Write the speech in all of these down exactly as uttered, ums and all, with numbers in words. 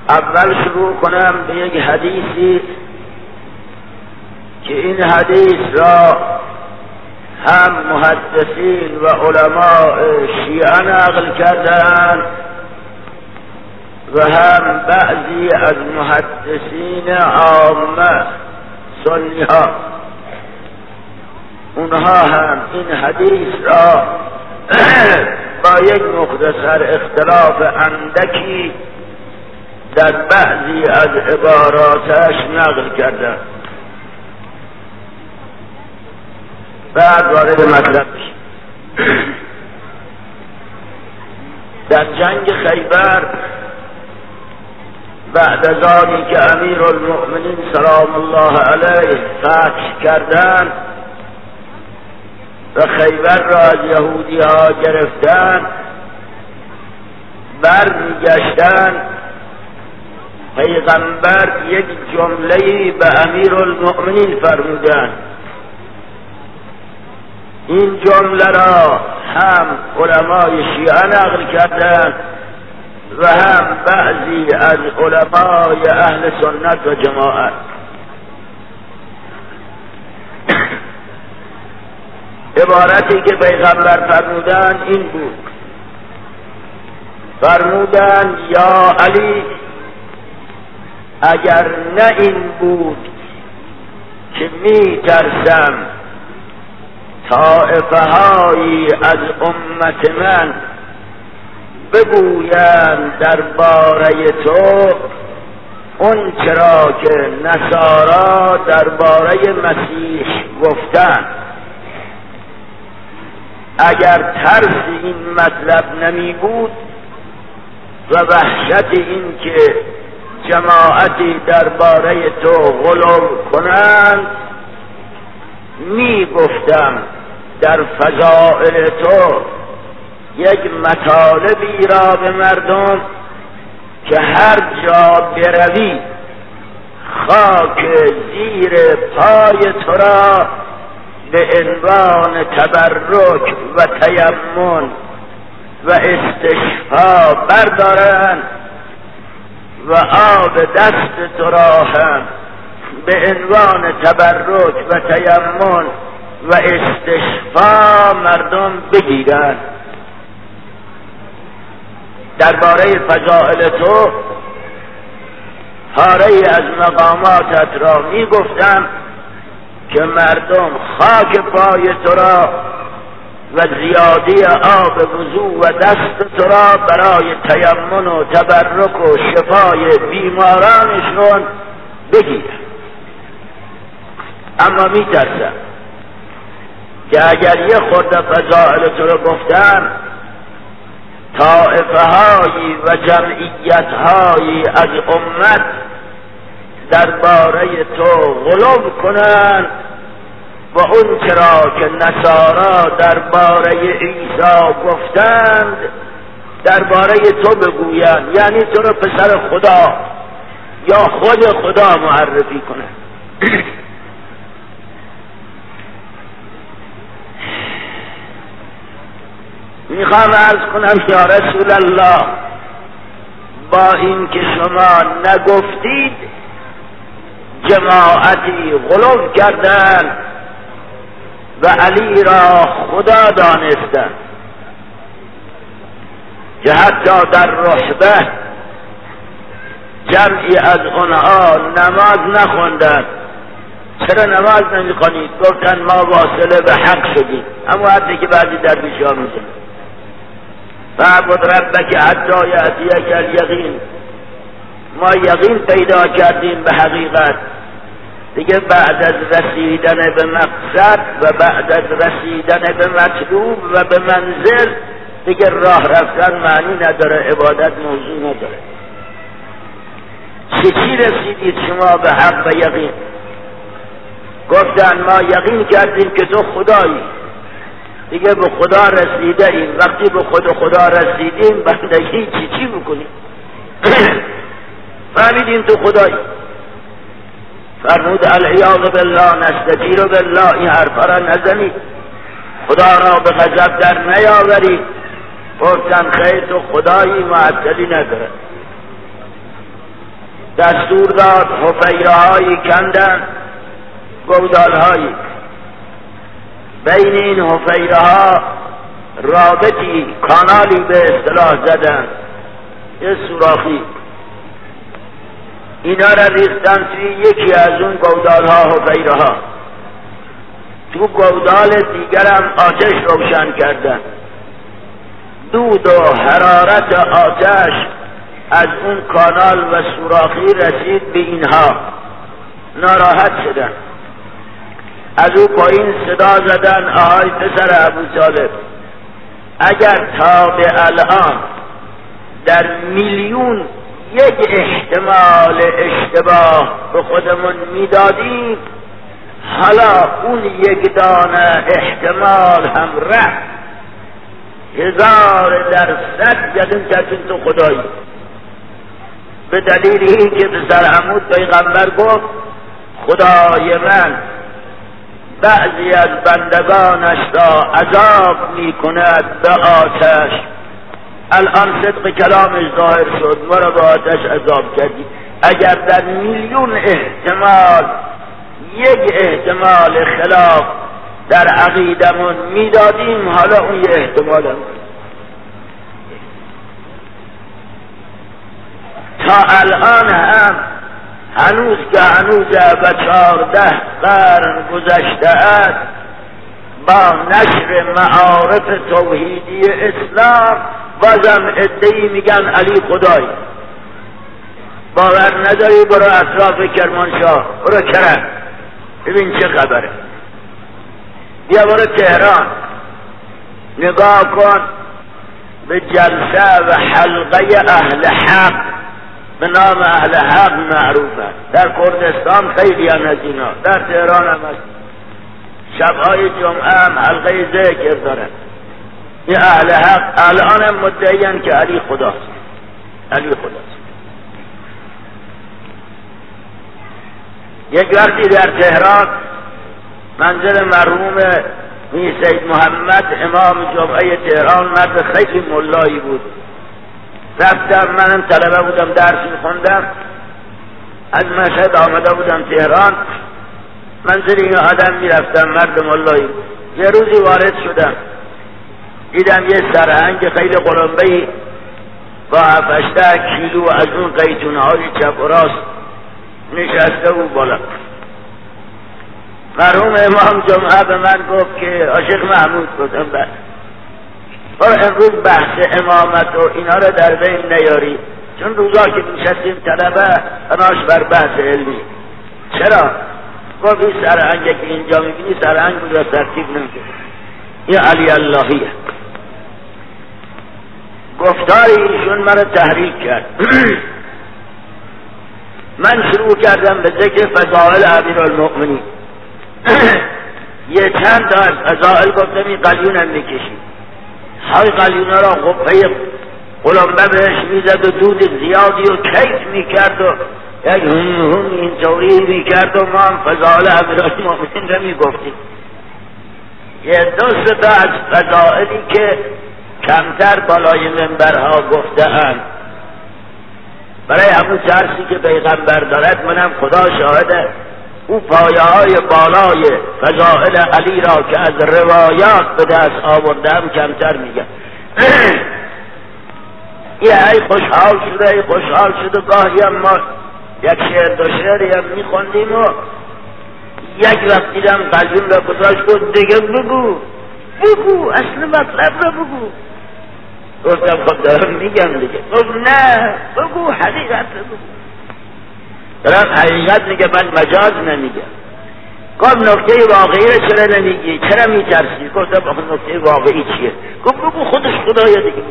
اول شروع کنم به یک حدیثی که این حدیث را هم محدثین و علماء شیعه نقل کردند و هم بعضی از محدثین عامه سنی ها، اونها هم این حدیث را با یک مختصر اختلاف اندکی در بعضی از عباراتش نقل کردند. بعد وارد مطلب بشیم. در جنگ خیبر بعد از آنی که امیر المؤمنین سلام الله علیه فتح کردند و خیبر را از یهودی ها گرفتند، برمیگشتند، پیغمبر یک جمله‌ای به امیر المؤمنین فرمودند. این جمله را هم علمای شیعه نقل کردند و هم بعضی از علمای اهل سنت و جماعت. عبارتی که پیغمبر فرمودند این بود، فرمودند یا علی، اگر نه این بود که می ترسم طائفه هایی از امت من بگویند درباره تو اون چرا که نصارا درباره مسیح گفتند. اگر ترس این مطلب نمی بود و وحشت این که جماعتی درباره تو غلو کنند، می گفتم در فضائل تو یک مطالبی را به مردم که هر جا بروی خاک زیر پای تو را به عنوان تبرک و تیمم و استشفا بردارند و آب دست تو را هم به عنوان تبرک و تیمم و استشفا مردم بگیرند. درباره فضائل تو پاره از مقاماتت را می گفتم که مردم خاک پای تو را و زیادی آب وضو و دست تو را برای تیمم و تبرک و شفای بیمارانشون بگیرند. اما می ترسم که اگر یه خورده فضائل تو رو گفتم، طائفه هایی و جمعیت هایی از امت درباره تو غلو کنند و اون چرا که نصارا درباره عیسی گفتند درباره تو بگویند، یعنی تو رو پسر خدا یا خود خدا معرفی کنند. میخوام عرض کنم یا رسول الله، با این که شما نگفتید جماعتی غلو کردند و علی را خدا دانستند که حتی در رحبه جمعی از آنها نماز نخوندند. چرا نماز نمیخوانید؟ گفتن ما واصله به حق شدیم. اما حتی که بعضی درویش ها میزن فعبد ربک حتی یأتیک الیقین، ما یقین پیدا کردیم به حقیقت دیگه. بعد از رسیدن به مقصد و بعد از رسیدن به مطلوب و به منزل دیگه راه رفتن معنی نداره، عبادت موضوع نداره. چه چی رسیدید شما به حق و یقین؟ گفتن ما یقین کردیم که تو خدایی، دیگه به خدا رسیده ایم. وقتی به خود خدا رسیدیم بندگی چی چی بکنیم؟ فهمیدیم تو خدایی. فرمود العیاذ بالله نستجیر بالله، این حرفا را نزنید، خدا را به غضب در نیاورید. گفتن خیر تو خدایی، معطلی نداره. دستور داد حفیره هایی کندن، گودال هایی، بین این حفیره ها رابطی کانالی به اصطلاح زدن، یه سوراخی، اینا را ریختن توی یکی از اون گودال ها حفیره ها، تو گودال دیگرم آتش روشن کردن. دود و حرارت آتش از اون کانال و سوراخی رسید به اینها، ناراحت شدن، از او پایین صدا زدن آهای پسر ابو طالب، اگر تا به الان در میلیون یک احتمال اشتباه به خودمون میدادیم، حالا اون یک دانه احتمال هم رفت، هزار درصد یادون کردیم تو خدایی. به دلیل این که پسر عمود پیغمبر گفت خدای من بعضی از بندگانش را عذاب می کند به آتش، الان صدق کلامش ظاهر شد، ما را به آتش عذاب کردی. اگر در میلیون احتمال یک احتمال خلاف در عقیدمون میدادیم، حالا اون یه احتمال هم تا الان هم هنوز که هنوز و چهارده قرن گذشته است، با نشر معارف توحیدی اسلام بازم عده‌ای میگن علی خدایی. باور نداری برو اطراف کرمانشاه، برو کرم ببین چه خبره، بیا برو تهران نگاه کن به جلسه و حلقه اهل حق به نام اهل حق معروفه، در کردستان خیلی هم از اینا، در تهران هم هست، شبهای جمعه هم حلقه ذکر دارن. این اهل حق الان هم مدعیان که علی خداست، علی خداست. یک وقتی در تهران منزل مرحوم میر سید محمد امام جمعه تهران، مرد خیلی ملایی بود، رفتم، منم طلبه بودم درس میخوندم، از مشهد آمده بودم تهران، منزل این آدم میرفتم، مرد ملایی بود. یه روزی وارد شدم، دیدم یه سرهنگ خیلی قلمبه‌ای با هفت کیلو از اون قیتونه های چپ و راست نشسته و بالا. مرحوم امام جمعه به من گفت که عاشق محمود، گفتم بله، برو امروز بحث امامت و اینا رو در بین نیاری، چون روزا که میشستیم طلبه بناش بر بحث علمی. چرا؟ گفت این سرهنگه که اینجا میبینی سرهنگ بود و ترتیب نمیشه، این علی اللهیه. گفتار ایشون مرا تحریک کرد. من شروع کردم به ذکر فضائل امیرالمؤمنین. یه چند تا از فضائل گفتم این قلیون هم میکشید، های قلیون را غفه قلمبه بهش میزد و دود زیادی و کیف میکرد و یک هم هم اینطوری میکرد و ما هم فضائل امیرالمؤمنین را میگفتیم. یه دو ستا از فضائلی که کمتر بالای منبرها گفته‌اند، برای همون ترسی که پیغمبر دارد، منم خدا شاهده او پایه های بالای فضائل علی را که از روایات به دست آوردم کمتر میگم. یه ای خوشحال شده ای خوشحال شده گاهی هم ما یک شعر دو شعری هم میخوندیم و یک وقت دیدم قلیون را گذاشت گفت دیگه بگو بگو اصل مطلب را بگو. گفتم خب دارم میگم دیگه. گفت نه بگو حقیقت را بگو. دارم حقیقت میگه، من مجاز نمیگم. گفت نکته واقعی را چرا نمیگی، چرا میترسی؟ گفتم آخه نکته واقعی چیه؟ گفت بگو خودش خدایا دیگه بگو.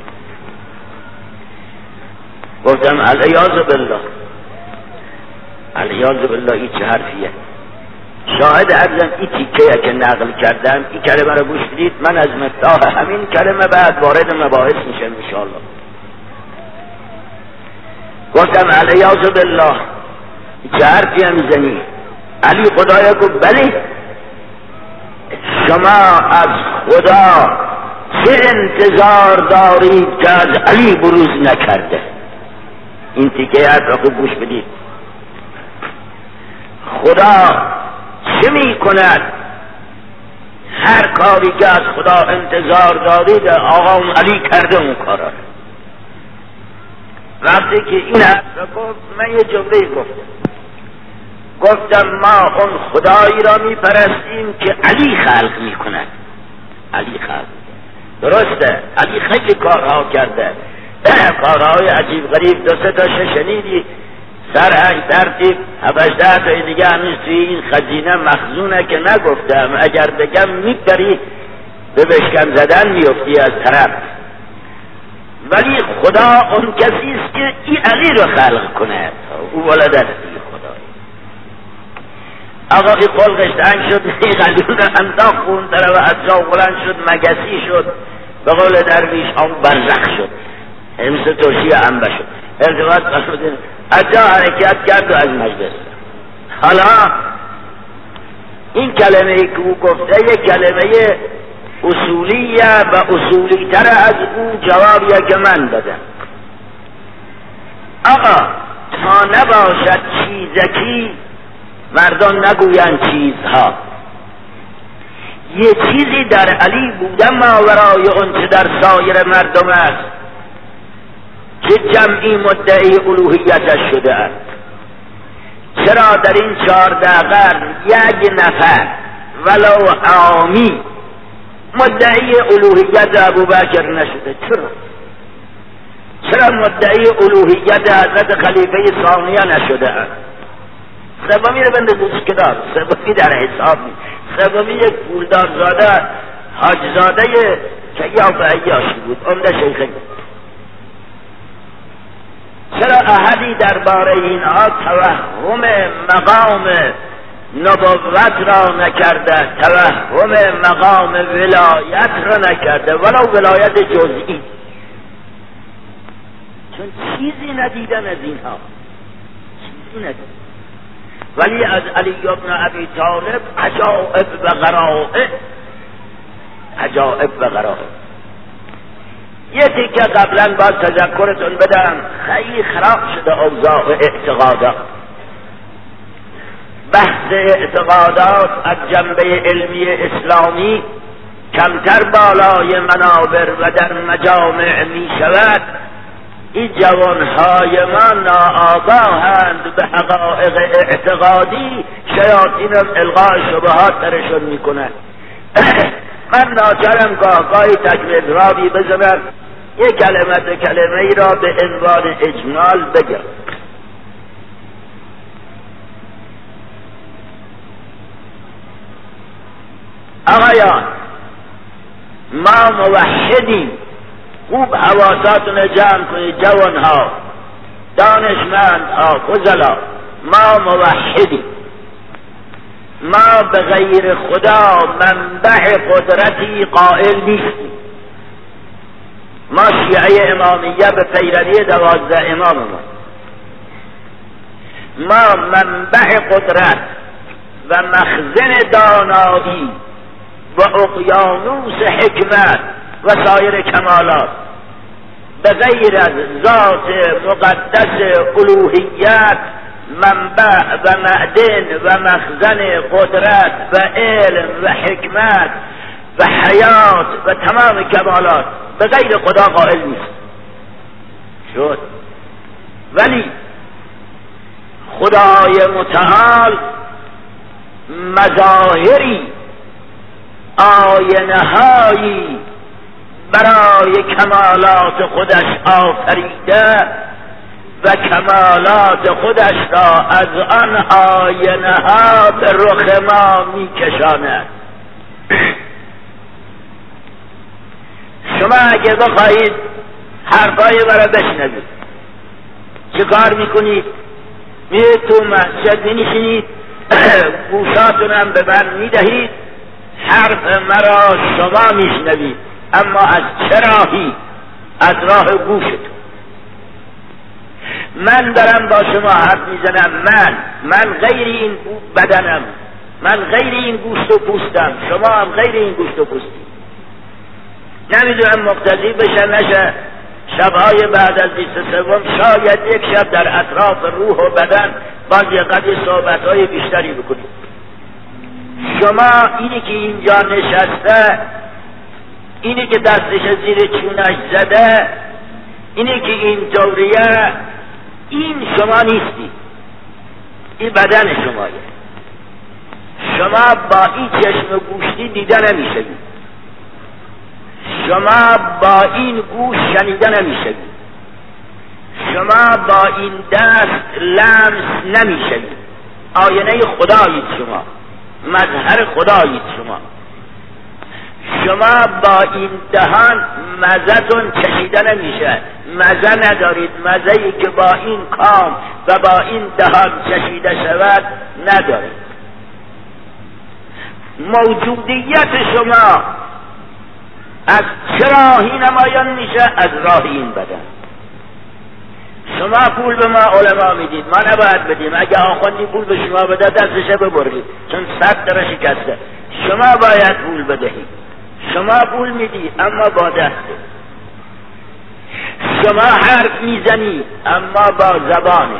گفتم علیاذ بالله، علیاذ بالله این چه حرفیه؟ شاهد عرضم این تیکه که نقل کردم، این کلمه رو گوش بدید، من از مفتاح همین کلمه بعد وارد مباحث میشم انشاءالله. گفتم علیاذ بالله چه حرفی هم میزنی؟ علی خدایا گفت بله. شما از خدا چه انتظار دارید که از علی بروز نکرده؟ این تیکه هست و خوب گوش بدید. خدا چه می کند؟ هر کاری که از خدا انتظار دارید آقا علی کرده اون کارا. وقتی که این هست گفت، من یه جمله گفتم گفتم ما اون خدایی را می پرستیم که علی خلق می کند. علی خلق درسته، علی خیلی کارها کرده، کارهای عجیب غریب. دو سه تا شنیدی سرهنگ ترتیب هفشده تا دیگه هنوز توی این خزینه مخزونه که نگفتم، اگر بگم میپری به بشکن زدن میفتی از طرف. ولی خدا اون کسی است که این علی رو خلق کنه، او ولد است خدا. آقا این خلقش تنگ شد، این قلیون رو انداخت خون طرف از جا بلند شد، مگسی شد، به قول درویش آن برزخ شد، مثل ترشی انبه شد، ارتباط قصد از جا حرکت کرد و از مجلس. حالا این کلمه ای که او گفته یک کلمه اصولیه و اصولی تر از او جوابیه که من دادم. آقا تا نباشد چیزکی مردان نگویند چیزها. یه چیزی در علی بوده ماورای اون چه در سایر مردم است که جمعی مدعی الوهیتش شده است. چرا در این چهارده قرن یک نفر ولو عامی مدعی الوهیت ابوبکر نشده؟ چرا؟ چرا مدعی الوهیت حضرت خلیفه ثانیه نشده است؟ سومی رو بنده دوستکدار، سومی در حساب نیست، سومی یک پولدار زاده حاج زاده که یا به عیاشی بود، عمده شیخی. چرا احدی درباره اینها توهم مقام نبوت را نکرده، توهم مقام ولایت را نکرده، ولو ولایت جزئی؟ چون چیزی ندیدن از اینها، چیزی ندیدن. ولی از علی ابن ابی طالب عجائب و غرائب، عجائب و غرائب. یه تیکه قبلا باید تذکرتون بدم، خیلی خراب شده اوضاع اعتقادات. بحث اعتقادات از جنبه علمی اسلامی کمتر بالای منابر و در مجامع می شود. این جوانهای ما ناآگاهند به حقایق اعتقادی، شیاطین القای شبهات درشون میکنن. من ناچارم گاه گاهی تکمیل رابی بزنم، یک کلمت کلمه ای را به عنوان اجمال بگم. آقایان ما موحدیم، خوب حواساتون جمع کنید جوانها، دانشمندها، فضلا. ما موحدیم، ما به غیر خدا منبع قدرتی قائل نیستیم. ما شیعه امامیه به پیروی دوازده امام ما ما منبع قدرت و مخزن دانایی و اقیانوس حکمت و سایر کمالات به غیر از ذات مقدس الوهیت منبع و معدن و مخزن قدرت و علم و حکمت و حیات و تمام کمالات به غیر خدا قائل نیست شد. ولی خدای متعال مظاهری، آینه‌هایی برای کمالات خودش آفریده و کمالات خودش را از آن آینه‌ها به رخ ما می‌کشاند. شما اگه بخواهید حرفای برای بشنوید چه کار میکنید؟ میرید تو مسجد می‌نشینید، گوشاتونم به من میدهید، حرف مرا شما میشنوید، اما از چه راهی؟ از راه گوشتون. من دارم با شما حرف میزنم، من من غیر این بدنم، من غیر این گوشت و پوستم، شما هم غیر این گوشت و پوستی. نمیدونم مقتضی بشه نشه، شبهای بعد از بیست و سوم شاید یک شب در اطراف روح و بدن باز یه قدر صحبتهای بیشتری بکنید. شما اینی که اینجا نشسته، اینی که دستش زیر چونش زده، اینی که اینطوریه، این شما نیستی، این بدن شمایه. شما با این چشم گوشتی دیده نمیشوید، شما با این گوش شنیده نمیشوید، شما با این دست لمس نمیشوید. آینه خدایید شما، مظهر خدایید شما. شما با این دهان مزه‌تون چشیده نمیشه، مزه ندارید. مزه‌ای که با این کام و با این دهان چشیده شود ندارید. موجودیت شما از چه راهی نمایان میشه؟ از راه این بدن. شما پول به ما علما میدید، ما نباید بدیم. اگه آخوندی پول به شما بده دستشه ببرید، چون صد در شکسته. شما باید پول بدهید. شما پول میدی اما با دسته. شما حرف میزنی اما با زبانه.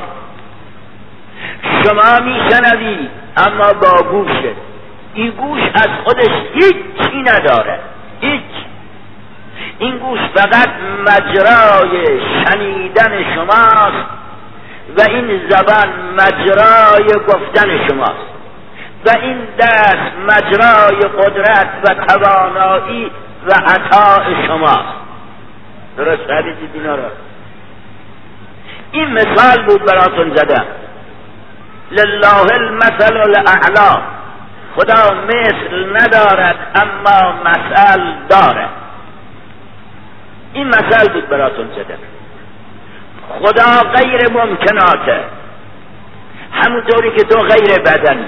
شما میشنوی اما با گوشه. این گوش از خودش هیچی نداره، هیچ. این گوش فقط مجرای شنیدن شماست و این زبان مجرای گفتن شماست و این دست مجرای قدرت و توانایی و عطاء شماست. درست حدیثی دینا را این مثال بود براتون زدم. لله المثل الاعلی. خدا مثل ندارد اما مثل دارد. این مثل بود براتون زدم. خدا غیر ممکناته، همونطوری که تو غیر بدنی.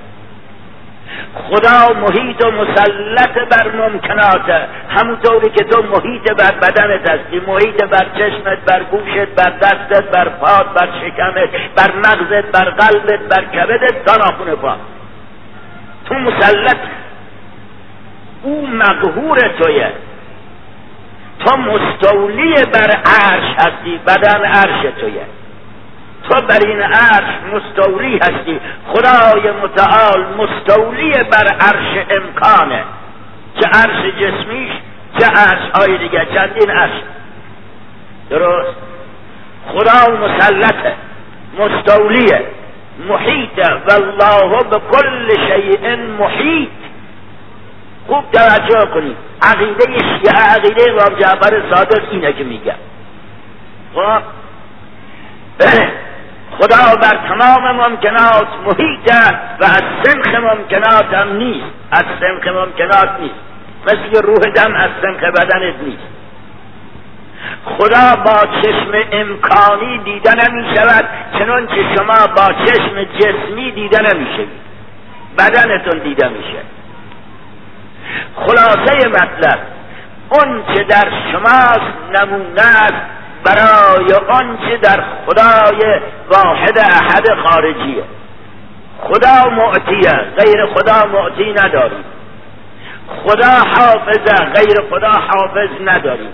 خدا محیط و مسلط بر ممکناته، همونطوری که تو محیط بر بدنت هستی، محیط بر چشمت، بر گوشت، بر دستت، بر پات، بر شکمت، بر مغزت، بر قلبت، بر کبدت تا ناخن پا. تو مسلط، او مقهور تویه. تو مستولی بر عرش هستی، بدن عرش تویه. تو بر این عرش مستولی هستی. خدای متعال مستولی بر عرش امکانه، چه عرش جسمیش چه عرش های دیگه، چندین عرش. درست؟ خدا مسلطه، مستولیه، محیطه. والله بكل شیء محیط. خوب توجه کنید. عقیده شیعه، عقیده امام جعفر صادق اینه که میگه خب خدا بر تمام ممکنات محیطه و از سنخ ممکنات هم نیست، از سنخ ممکنات نیست. مثل روح دم از سنخ بدنت نیست. خدا با چشم امکانی دیده نمی شود، چنان که شما با چشم جسمی دیده نمی شود، بدنتون دیده میشه. خلاصه مطلب اون چه در شماست نمونه است برای اون چه در خدای واحد احد خارجیه. خدا معطیه، غیر خدا معطی نداریم. خدا حافظه، غیر خدا حافظ نداریم.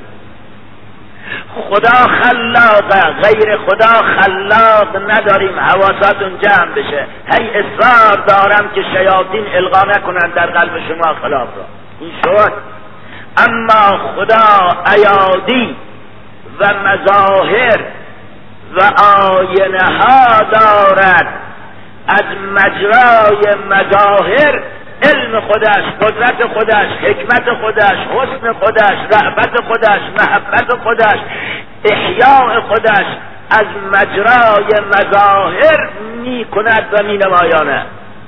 خدا خلاقه، غیر خدا خلاق نداریم. حواساتون جمع بشه. هی اصرار دارم که شیاطین القا نکنن در قلب شما خلاف را. این شد. اما خدا ایادی و مظاهر و آینه ها دارد. از مجرای مظاهر علم خودش، قدرت خودش، حکمت خودش، حسن خودش، رحمت خودش، محبت خودش، احیاء خودش از مجرای مظاهر می کند و می نمایانه.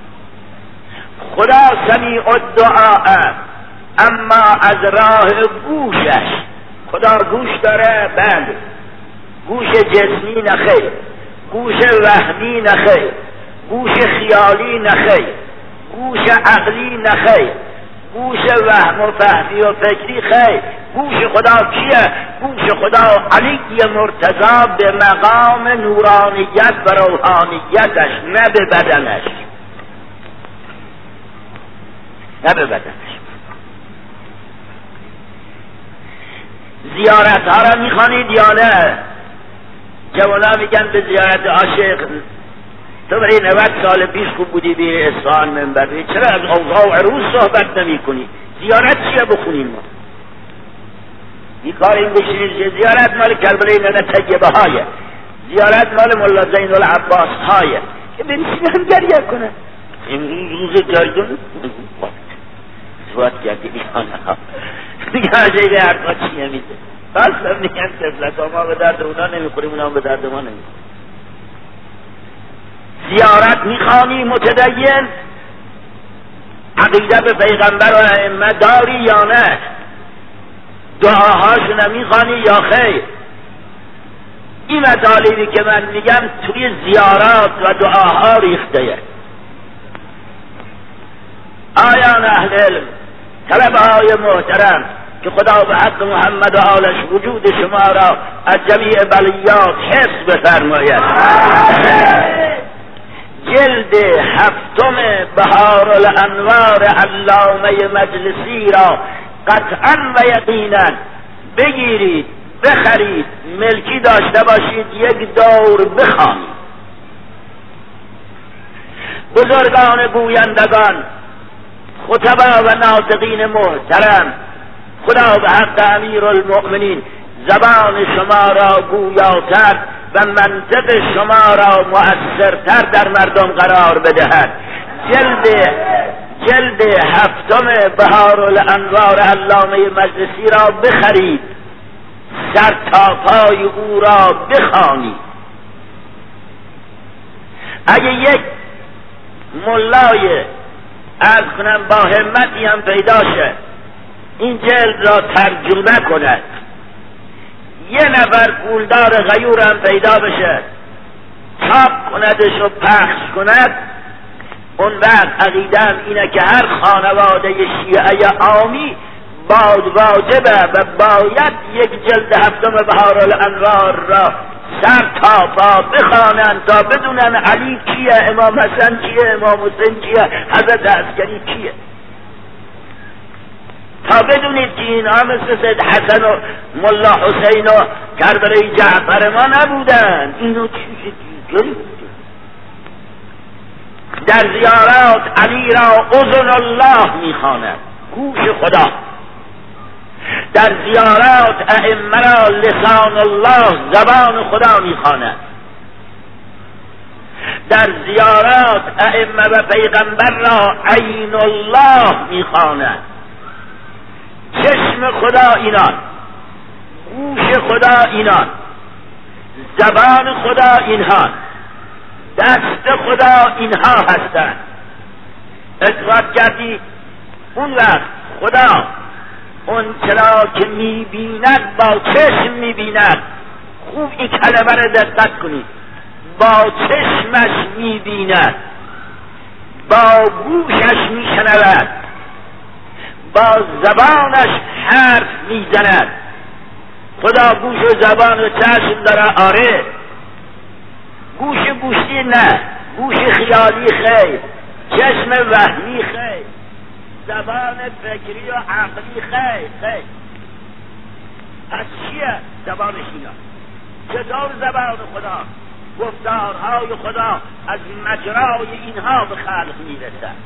خدا سمیع الدعاء، اما از راه گوشش. خدا گوش داره؟ بله. گوش جسمی نخیر، گوش وهمی نخیر، گوش خیالی نخیر، گوش عقلی نخیر، گوش وهم و فهمی و فکری خیر. گوش خدا کیه؟ گوش خدا علی مرتضی به مقام نورانیت و روحانیتش، نه به بدنش، نه به بدنش. زیارت ها را میخوانید یا نه؟ جوانا میگن به زیارت عاشق تو برای نود سال پیش خوب بودی بی اصفهان منبر، چرا از اوضاع و عروض صحبت نمی کنی؟ زیارت چیه بخونیم ما؟ این کار این بشینید که زیارت مال کربلای ننه طیبه های، زیارت مال ملا زین العباس های که بنشینن گریه کنن. این روز جایدون صحبت کردی اینا دیگه عجیبه حرفا چیه میده؟ بس میگن تفلت ها ما به درد اونا نمیخوریم، اونا به درد ما نمیخوریم. زیارت میخوانی متدین؟ عقیده به پیغمبر و ائمه داری یا نه؟ دعاهاشون میخوانی یا خیر؟ این مطالبی که من میگم توی زیارات و دعاها ریخته. آیان اهل علم، طلبه های محترم که خدا به حق محمد و آلش وجود شما را از جمیع بلیات حفظ بفرماید. جلد هفتم بهار الانوار علامه مجلسی را قطعا و یقینا بگیرید، بخرید، ملکی داشته باشید، یک دور بخوانید. بزرگان گویندگان، خطبا و ناطقین محترم، خدا به حق امیر المؤمنین زبان شما را گویاتر و منطق شما را مؤثرتر در مردم قرار بدهد. جلد جلد هفتم بهار الانوار علامه مجلسی را بخرید، سر تا پای او را بخوانید. اگه یک ملای از کنم با همتی هم پیدا شه این جلد را ترجمه کند، یه نفر پولدار غیور هم پیدا بشه چاپ کندش و پخش کند، اون وقت عقیدم اینه که هر خانواده شیعه عامی باد واجبه و باید یک جلد هفتم بهار الانوار را سر تا پا بخوانند تا بدونن علی کیه، امام حسن کیه، امام حسین کیه، حضرت عسکری کیه، تا بدونید که اینها مثل سید حسن و ملا حسین و کربلای جعفر ما نبودن، اینو چیز دیگری بوده. در زیارات علی را اذن الله میخواند، گوش خدا. در زیارات ائمه را لسان الله، زبان خدا میخواند. در زیارات ائمه و پیغمبر را عین الله میخواند. چشم خدا اینان، گوش خدا اینان، زبان خدا اینها، دست خدا اینها هستند. اثبات کردی اون وقت خدا اون چرا که میبیند با چشم میبیند. خوب این کلمه را دقت کنید، با چشمش میبیند، با گوشش میشنود، با زبانش حرف میزند. خدا گوش و زبان و چشم داره، آره، گوش گوشی نه، گوش خیالی خیر، چشم وهمی خیر، زبان فکری و عقلی خیر خیر. پس چیه زبانش اینا؟ چطور زبان خدا، گفتارهای خدا از مجرای اینها به خلق میرسد؟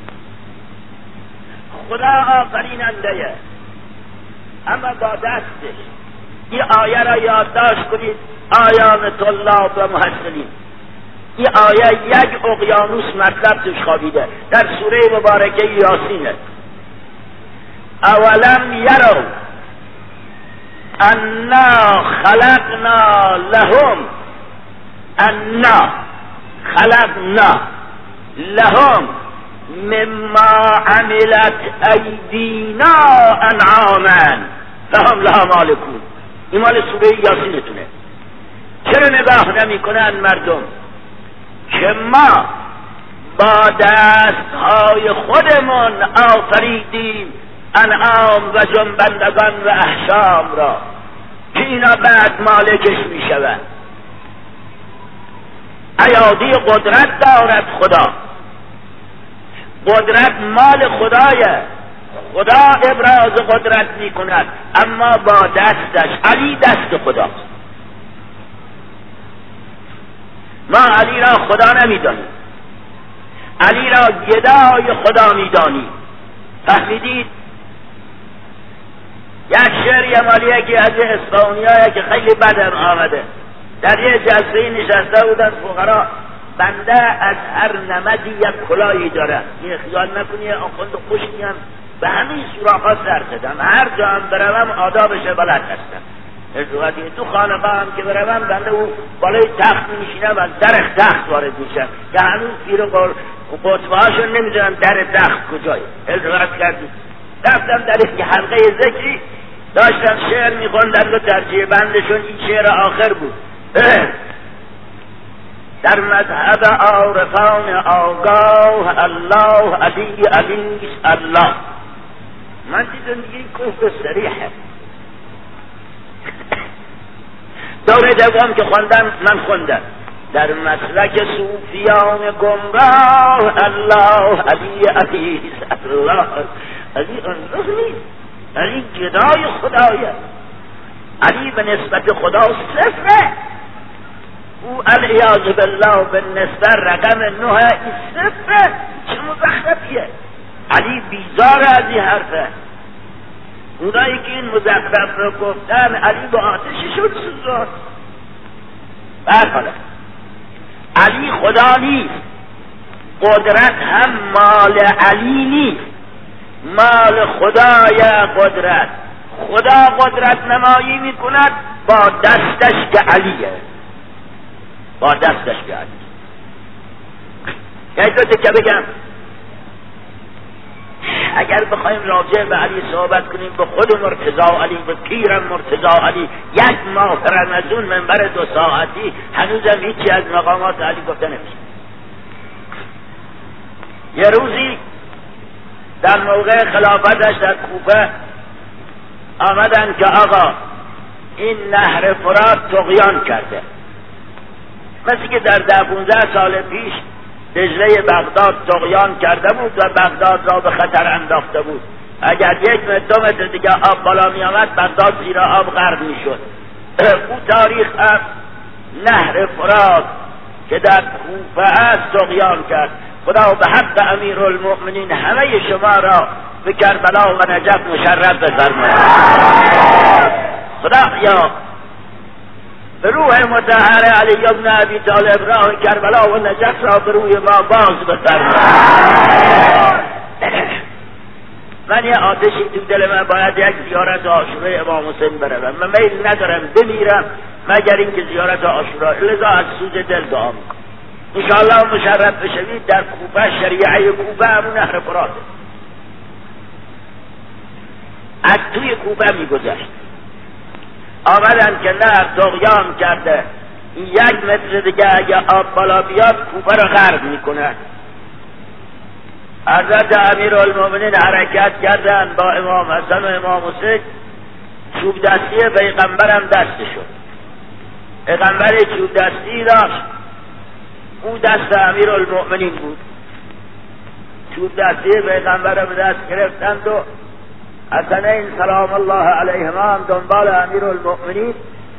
خدا آفریننده، اما با دستش. این آیه را یادداشت کنید، آیان طلاب و محسنین. این آیه یک اقیانوس مطلب توش خوابیده در سوره مبارکه یاسینه. اولم یرو انا خلقنا لهم انا خلقنا لهم مما عملت ایدینا انعاما فهم لها مالکون. این مال سوره یاسینتونه. چرا نگاه نمی کنن مردم که ما با دستهای خودمون آفریدیم انعام و جنبندگان و احشام را که اینا بعد مالکش می شود. ایادی قدرت دارد خدا، قدرت مال خدایه، خدا ابراز قدرت می کند اما با دستش. علی دست خداست. ما علی را خدا نمی دانیم، علی را گدای خدا می دانیم. فهمیدید؟ یک شعر مالیه که از اسپانیایی که خیلی بدم آمده، در یه جلسه نشسته بودن فقرا، بنده از هر نمدی یک کلاهی داره، این خیال نکنی آخوند خوشی هم به همین سوراخ‌ها سر زدم، هر جا هم بروم آدابش بلد هستم. ارتباطی تو خانقاه هم که بروم بنده او بالای تخت می نشینم و در تخت وارد میشم که هنوز پیر قطبه هاشون نمیدونم در تخت کجای. ارتباط کردیم رفتم در یک حلقه ذکری داشتم شعر میخوندن و ترجیح بندشون این شعر آخر بود. در مذهب عارفان آگاه الله علی علی الله. من دیدم این کفر صریحه. دوره دوم که خوندم من خوندم در مسلک صوفیان گمراه الله علی علی الله. علی الله نیست، علی گدای خدایه. علی به نسبت خدا صفره، او العیاذ بالله به نسبت رقم نه این صفره. چه مزخرفیه؟ علی بیزار از این حرفه. اونایی که این مزخرف رو گفتن علی با آتشی شد سوزان. برحاله علی خدا نیست، قدرت هم مال علی نیست، مال خدای قدرت. خدا قدرت نمایی می کند با دستش که علیه، با دستش که علی. یعنی دو تکه بگم اگر بخوایم راجع به علی صحبت کنیم، به خود مرتضی علی، به پیرم مرتضی علی، یک ماه رمضان منبر دو ساعتی هنوزم هیچی از مقامات علی گفته نمیشه. یه روزی در موقع خلافتش در کوفه آمدن که آقا این نهر فرات طغیان کرده، مثل که در ده پونزده سال پیش دجله بغداد طغیان کرده بود و بغداد را به خطر انداخته بود. اگر یک متر دو متر دیگه آب بالا می آمد بغداد زیر آب غرق می شد. او تاریخ هم نهر فرات که در کوفه است طغیان کرد. خدا به حق امیرالمؤمنین همه شما را به کربلا و نجف مشرف بفرماید. خدا یا به روح مطهر علی ابن ابی طالب راه کربلا و نجف را به روی ما باز بفرماید. من یه آتشی تو دل من باید یک زیارت عاشورای امام حسین بروم. من میل ندارم بمیرم مگر اینکه زیارت عاشورا، لذا از سوز دل دعا میکنم انشاءالله مشرف بشوید. در کوفه شریعه کوفه همون نهر فراته، از توی کوفه میگذشت. آمدن که نهر طغیان کرده، این یک متر دیگه اگه آب بالا بیاد کوفه را غرق میکنه. حضرت امیرالمؤمنین حرکت کردن با امام حسن و امام حسین، چوب دستی پیغمبرم دست شد. پیغمبر چوب دستی داشت، او دست امیرالمؤمنین بود. چوب دستی پیغمبر به دست گرفتند و حسنین سلام الله علیهما هم دنبال امیرالمؤمنین،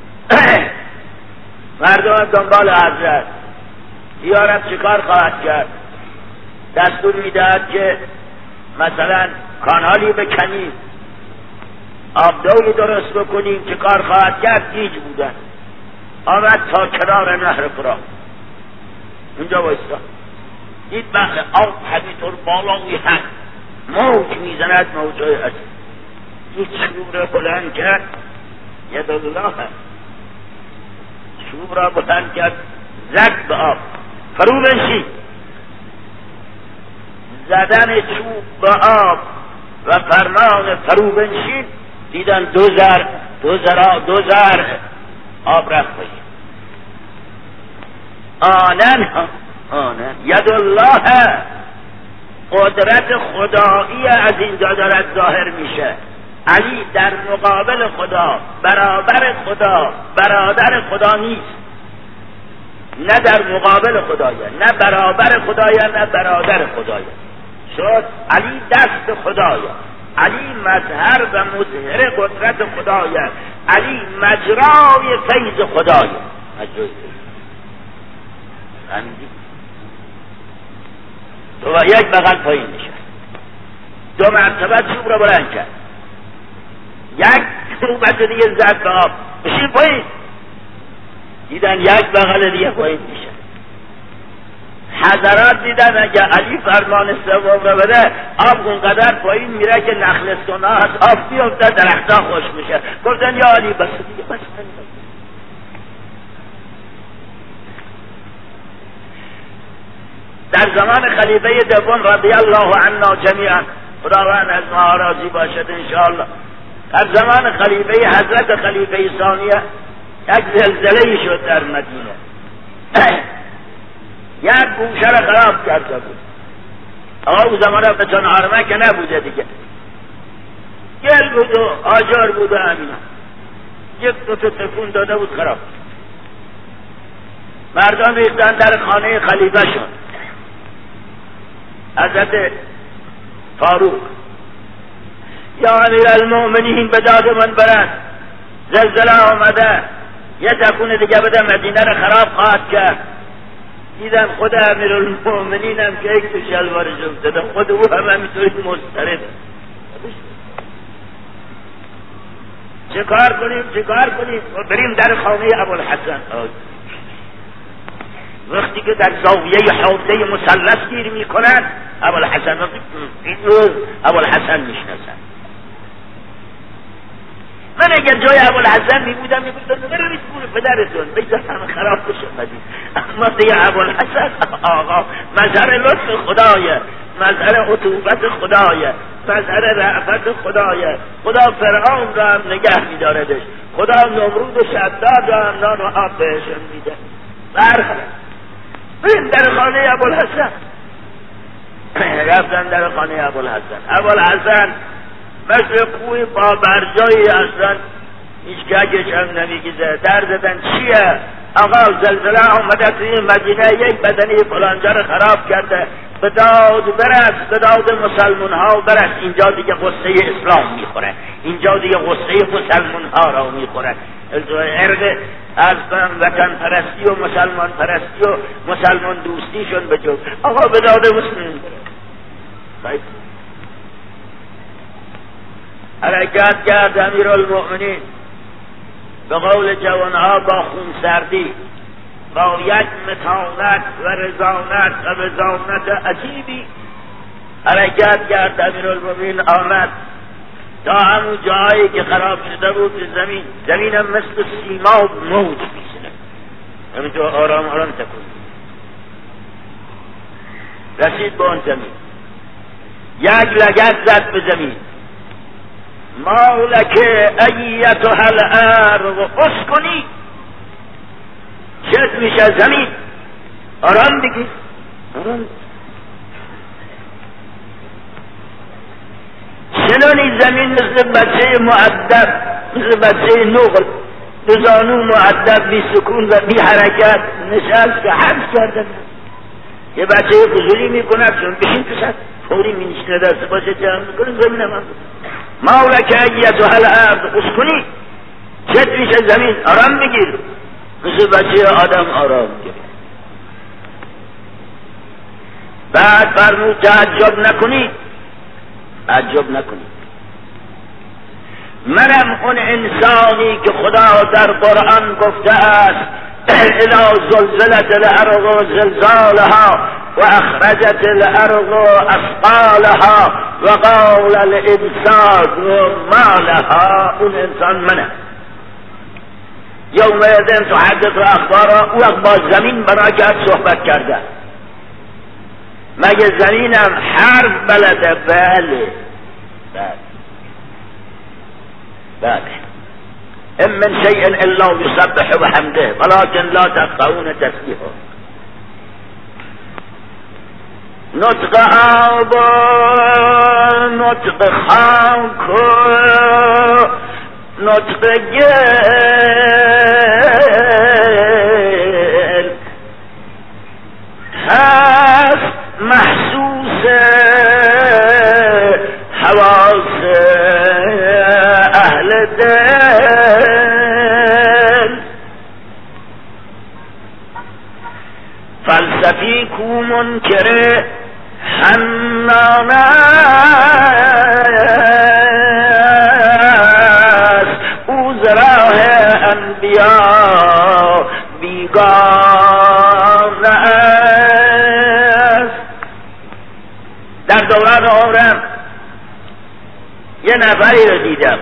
مردم دنبال حضرت. زیارت چیکار خواهد کرد؟ دستور میدهد که مثلا کانالی بکنیم، آبدوی درست بکنیم. چه کار خواهد کرد؟ گیج بودن. آمد تا کنار نهر فرات، اونجا بایستا، دید بحر آب همینطور بالاوی هست، موج میزند، موجای هست. این چوب را بلند کرد، ید الله هست، چوب را بلند کرد، زد به آب، فرو بنشید. زدن چوب به آب و فرمان فرو بنشید، دیدن دو زر دو زر دو زر آب رفت بشید. آنن آنن ید الله، قدرت خدایی از اینجا دارد ظاهر میشه. علی در مقابل خدا، برابر خدا، برادر خدا نیست. نه در مقابل خدایه، نه برابر خدایه، نه برادر خدایه. شد علی دست خدایه. علی مظهر و مظهر قدرت خدای، علی مجرای فیض خدای. مجرای فیض فهمیدی؟ تو با یک بغل پایین میشه، دو مرتبه چوب را بلند کرد، یک نوبت دیگه زد به آب، بشین پایین، دیدن یک بغل دیگه پایین میشه. حضرات دیدن اگه علی فرمان سوم را بده آب اونقدر پایین میره که نخلستون ها از آب بیفته، درختها خوش میشه. گفتن یا علی بس دیگه، بس در زمان خلیفه دوم رضی الله عنه جمیعا، خداوند از ما راضی باشد انشاءالله، در زمان خلیفه حضرت خلیفه ثانیه یک زلزله شد در مدینه، یک گوشه را خراب کرده بود. آقا او زمان به چون آرمه که نبوده دیگه، گل بود و آجار بود و همینا، یک دو تا تکون داده بود خراب. مردان ریختن در خانه خلیفه شد، حضرت فاروق یا امیر المؤمنین به داد من برد، زلزله آمده، یه تکون دیگه بده مدینه را خراب خواهد کرد. دیدم خود امیر المؤمنین هم که یک تو شلوارش افتاده، خود او هم همینطوری مضطرب. چه کار کنیم چه کار کنیم؟ بریم در خانه ابوالحسن. وقتی که در زاویه حوضه مثلث گیر میکنند، ابوالحسن ابوالحسن میشناسن. من اگر جای ابوالحسن میبودم میگفتم برید پول پدرتون بگذار همه خراب بشه مدین، اما دیگه ابوالحسن آقا مظهر لطف خدایه، مظهر عطوبت خدایه، مظهر رأفت خدایه. خدا فرعون را هم نگه میداردش، خدا نمرود و شداد را هم نان و آب بهشون میده. برخلاف بریم در خانه ابوالحسن. رفتن در خانه ابوالحسن. ابوالحسن مثل کوی با برجایی اصلا هیچ گگش هم نمیگیزه. در زدن چیه؟ آقا زلزله آمده توی مدینه، یک بدنی فلانجا رو خراب کرده، به داد برس، به داد مسلمان ها برس. اینجا دیگه غصه اسلام میخوره، اینجا دیگه غصه مسلمان ها را میخوره. ارد از وطن پرستی و مسلمان پرستی و مسلمان دوستیشون به جو. آقا به داد مسلمان برس. حرکت کرد امیر المؤمنین به قول جوانها با خون سردی، با یک متانت و رضانت و رضانت عجیبی حرکت کرد. امیر المؤمنین آمد تا همون جایی که خراب شده بود زمین، زمین هم مثل سیما موج میزنه، همینطور آرام آرام تکون رسید به اون زمین، یک لگد زد به زمین. مالک ایتها الارض اسکنی، چت میشه زمین، آرام بگیر، آرام. چنانی زمین مثل بچه مؤدب، مثل بچه نقل، بزانو مؤدب، بی سکون و بی حرکت نشست که حبس کردن. یه بچه فضولی میکنه چون بشین پسر فوری مینشنه دست باشه جمع میکنه زمین هم هم مالک ایتها الارض اسکنی، چت میشه زمین، آرام بگیر، مثل بچه آدم آرام بگیر. بعد فرمود تعجب نکنید، تعجب نکنید، منم اون انسانی که خدا در قرآن گفته است الی زلزلت الارض زلزالها و اخرجت الارض اثقالها و قال الانسان ما لها. اون انسان منه. یوم یدن تحدث اخبارها، او اخبار زمین بنا کرد صحبت کرده. مگه زمینم حرف بلده؟ بله بله بله. ام من شیء الا یسبح بحمده ولكن لا تفقهون تسبیحه. نطق آب، نطق خاک، نطق گل هست محسوس حواس فلسفی کو منکر حنان است، او ز راه انبیا بیگانه است. در دوران عمرم یه نفری رو دیدم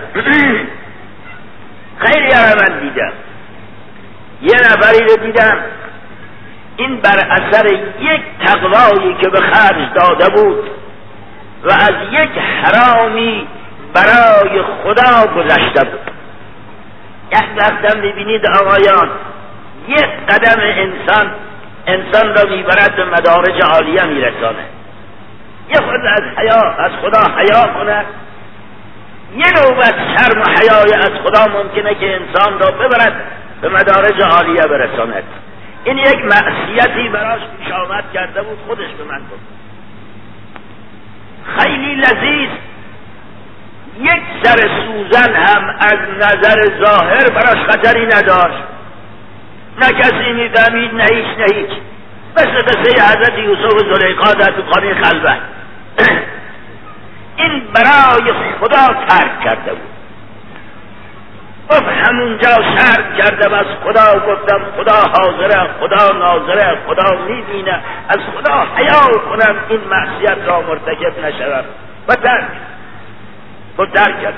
خیلی من دیدم یه نفری رو دیدم این بر اثر یک تقوایی که به خرج داده بود و از یک حرامی برای خدا گذشته بود. یک رفتم ببینید آقایان، یک قدم انسان انسان را میبرد به مدارج عالیه میرسانه. یه خود از حیا از خدا حیا کنه، یه نوبت شرم و حیای از خدا ممکنه که انسان را ببرد به مدارج عالیه برساند. این یک معصیتی براش پیش آمد کرده بود، خودش به من گفت خیلی لذیذ، یک سر سوزن هم از نظر ظاهر براش خطری نداشت، نه کسی میفهمید نه هیچ نه هیچ، مثل قصه حضرت یوسف و زلیخا در خانه خلوت. این برای خدا ترک کرده بود. گفت همونجا شرط کردم از خدا، گفتم خدا حاضره، خدا ناظره، خدا میبینه، از خدا حیا کنم این معصیت را مرتکب نشوم و ترک و ترک کردم.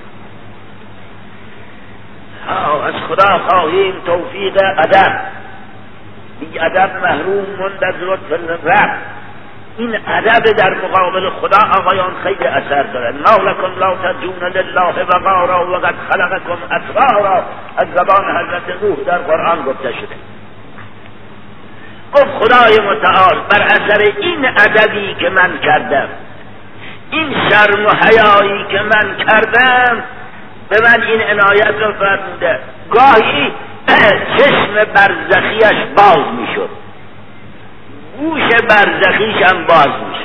از خدا خواهیم توفیق ادب، بی ادب محروم مند از لطف رب. این ادب در مقابل خدا آقایان خیلی اثر داره. ما لکم لا ترجون لله وقارا و قد خلقکم اطوارا، از زبان حضرت نوح در قرآن گفته شده. گفت خدای متعال بر اثر این ادبی که من کردم، این شرم و حیایی که من کردم، به من این عنایت رو فرموده گاهی چشم برزخیش باز میشد، گوش برزخیش هم باز میشه.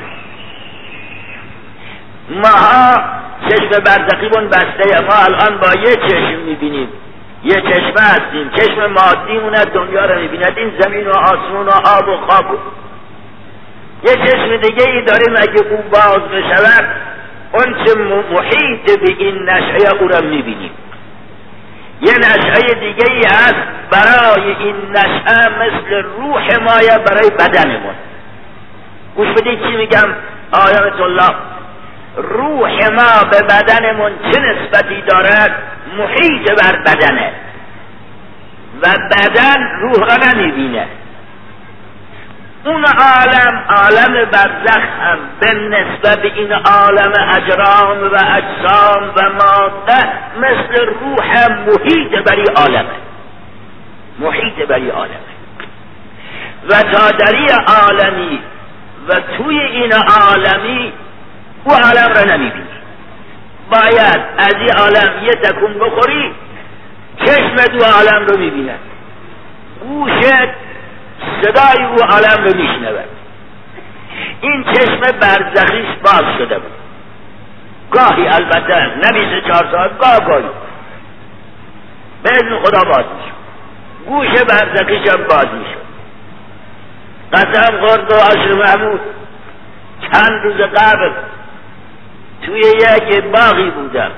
ما چشم برزخیمون بسته، ما الان با یه چشم میبینیم، یه چشمه هستیم، چشم مادیمون از دنیا رو میبیند، این زمین و آسمون و آب و خاک. یه چشم دیگه ای داریم اگه اون باز بشود اون چه محیط به این نشعه او رو میبینیم. یه نشعه دیگه ای هست برای این نشعه مثل روح مایه برای بدنمون. گوش بدید چی میگم آیات الله، روح ما به بدنمون چه نسبتی دارد؟ محیط بر بدنه و بدن روح را نمیبینه. اون عالم عالم برزخ هم به نسبت این عالم اجرام و اجسام و ماده مثل روح محیط بری عالمه، محیط بری عالمه و تا دری عالمی و توی این عالمی او عالم را نمیبینی. باید از این عالم یه تکون بخوری چشم دو عالم رو میبینه، گوشت صدای او عالم رو میشنود. این چشم برزخیش باز شده بود، گاهی البته نه بیست و چهار ساعت، گاه گاهی به اذن خدا باز میشد، گوش برزخیش هم باز میشد. قسم خورد و عشر محمود چند روز قبل توی یک باغی بودم،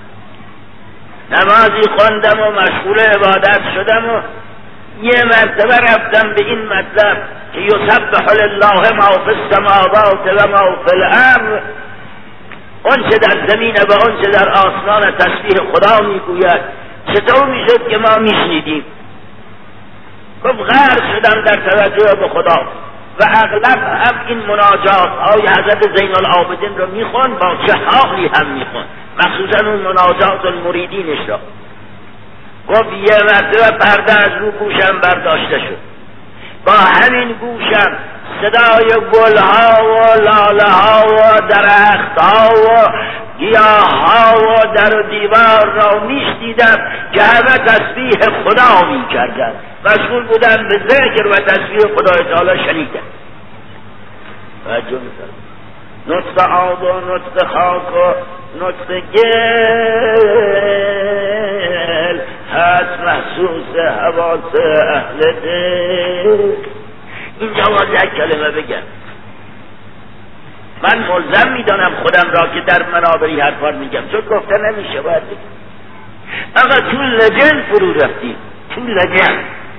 نمازی خوندم و مشغول عبادت شدم و یه مرتبه رفتم به این مطلب که یسبح لله ما فی السماوات و ما فی الارض، اون چه در زمین و اون چه در آسمان تسبیح خدا میگوید. چطور میشد که ما میشنیدیم؟ خب غرق شدم در توجه به خدا و اغلب هم این مناجات های حضرت زین العابدین رو میخون، با چه حالی هم میخون، مخصوصا اون مناجات المریدینش را. گفت یه مرتبه پرده از رو گوشم برداشته شد، با همین گوشم صدای گلها و لاله ها و درخت ها و گیاه ها و در و دیوار را میشنیدم که همه تسبیح خدا میکردن، مشغول بودن به ذکر و تسبیح خدای تعالی شنیدن. و جنسا نطق آب و نطق خاک و نطق گل هست محسوس حواس اهل دل. اینجا باید یک کلمه بگم. من ملزم میدانم خودم را که در منابری حرفا میگم، چون گفته نمیشه باید بگم. اما تو لجن فرو رفتیم، تو لجن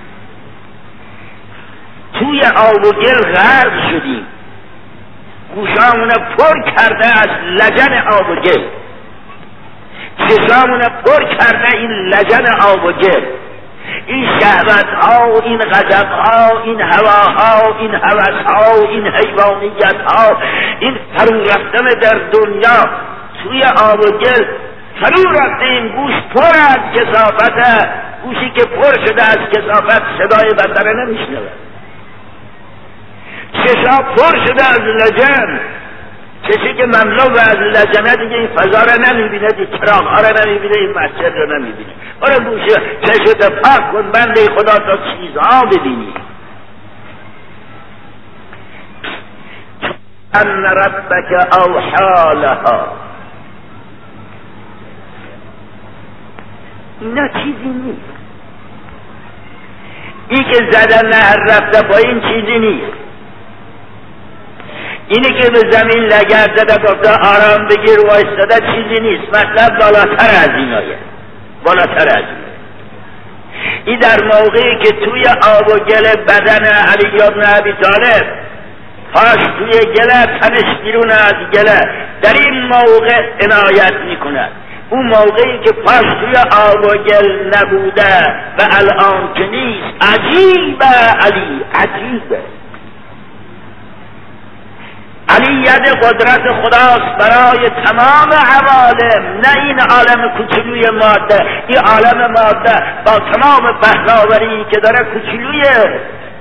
توی آب و گل غرق شدیم، گوشامونو پر کرده از لجن آب و گل، چشامونو پر کرده این لجن آب و گل، این شهوت ها، این غضب ها، این هواها، این هوس ها، این حیوانیت ها، این فرو رفتن در دنیا توی آب و گل فرو رفتیم. گوش پر از کثافت، گوشی که پر شده از کثافت صدای بندره نمیشنوه، چشا پر شده از لجن، چشی که مملو از لجنه دیگه این فضا را نمیبینه، این چراغ ها را نمیبینه، این مسجد را نمیبینه. برو گوشه چشت پاک کن بنده خدا تا چیزها ببینی. ان ربک اوحی لها، اینا چیزی نیست. این که زدن نهر رفته با این چیزی نیست. اینی که به زمین لگد زده گفته آرام بگیر وایستاده چیزی نیست. مطلب بالاتر از اینایه، بالاتر از این. این در موقعی که توی آب و گل بدن علی ابن ابی طالب، پاش توی گله، تنش بیرون از گله، در این موقع عنایت میکند. اون موقعی که پاش توی آب و گل نبوده و الان که نیست، عجیبه علی، عجیبه. علی ید قدرت خداست برای تمام عوالم، نه این عالم کوچولوی ماده. این عالم ماده با تمام پهناوری که داره کوچولویه.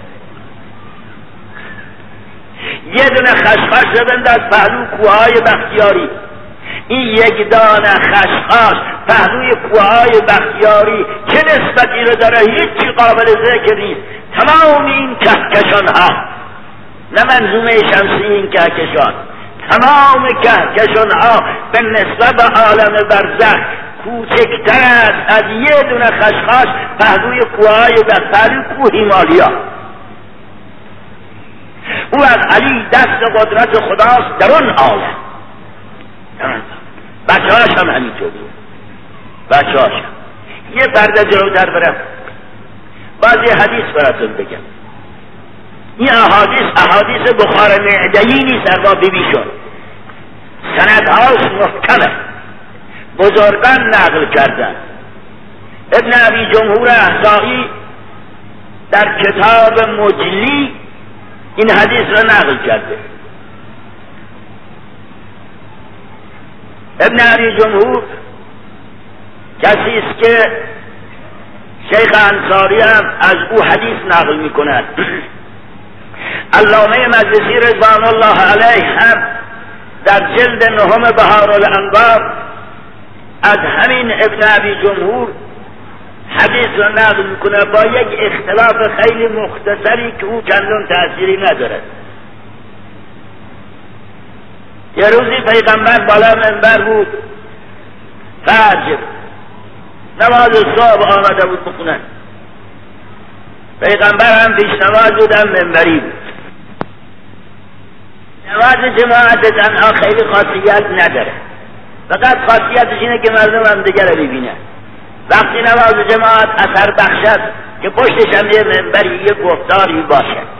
یه دونه خشخاش زدند از پهلو کوههای بختیاری، این یک دانه خشخاش پهلوی کوههای بختیاری چه نسبتی رو داره؟ هیچی قابل ذکر نیست. تمام این کهکشان ها، نه منظومه شمسی این کهکشان، تمام کهکشان ها به نسبت به عالم برزخ کوچکتر است از یه دونه خشخاش پهلوی کوههای بختیاری، کوه هیمالیا. او از علی دست قدرت خداست در اون عالم. بچه هاش هم همینطوری، بچه هاش هم. یه پرده جلوتر برم بعضی حدیث براتون بگم. این احادیث احادیث بخار معدهی نیست، ارباب بیبی شد، سندهاش محکمه، بزرگان نقل کردن. ابن ابی جمهور احصایی در کتاب مجلی این حدیث را نقل کرده. ابن ابی جمهور کسی است که شیخ انصاری هم از او حدیث نقل می کند. علامه مجلسی رضوان الله علیه هم در جلد نهم بهارالانوار از همین ابن ابی جمهور حدیث را نقل می کند با یک اختلاف خیلی مختصری که او چندان تأثیری ندارد. یه روزی پیغمبر بالا منبر بود، فجر نماز صبح آمده بود بخونن. پیغمبر هم پیش نماز بود، هم منبری بود. نماز جماعت تنها خیلی خاصیت نداره، فقط خاصیتش اینه که مردم هم دیگر رو ببینن. وقتی نماز جماعت اثر بخشد که پشتش هم یه منبری، یه گفتاری باشد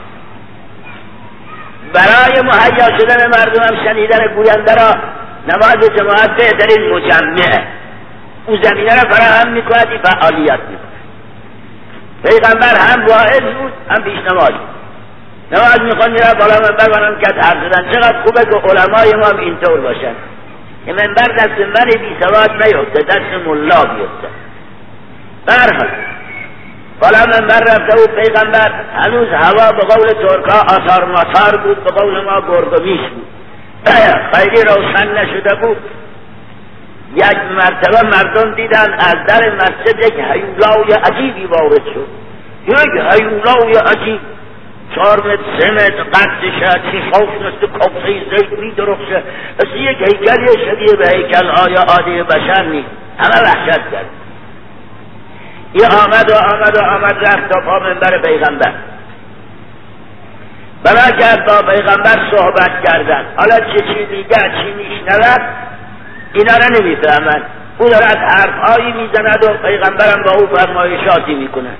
برای مهیا شدن مردم هم شنیدن گوینده را. نماز جماعت بهترین مجمعه، او زمینه را فراهم میکند، این فعالیت میکند. پیغمبر هم واعظ بود، هم پیش نماز نماز میخوان میره بالا منبر برام که حرف زدن. چقدر خوبه که علمای ما هم اینطور باشن، این منبر دست من بی سواد نیفته، دست ملا بیفته. برحال بالا منبر رفته بود پیغمبر، هنوز هوا به قول ترکا آثار ماثار بود، به قول ما گرگومیش بود، خیلی روشن نشده بود. یک مرتبه مردم دیدن از در مسجد یک هیولای عجیبی وارد شد، یک هیولای عجیب، چهار متر سه متر قدشه، چشاش مثل کاسه زیت می درخشه، مثل یک هیکلی شبیه به هیکل های عادی بشر نیست. همه وحشت کرد. این آمد و آمد و آمد رفت تا پا منبر پیغمبر. بنا کرد با پیغمبر صحبت کردن. حالا چه چی میگه چی میشنود اینا را نمیفهمن. او دارد حرفهایی میزند و پیغمبرم با او فرمایشاتی میکنه.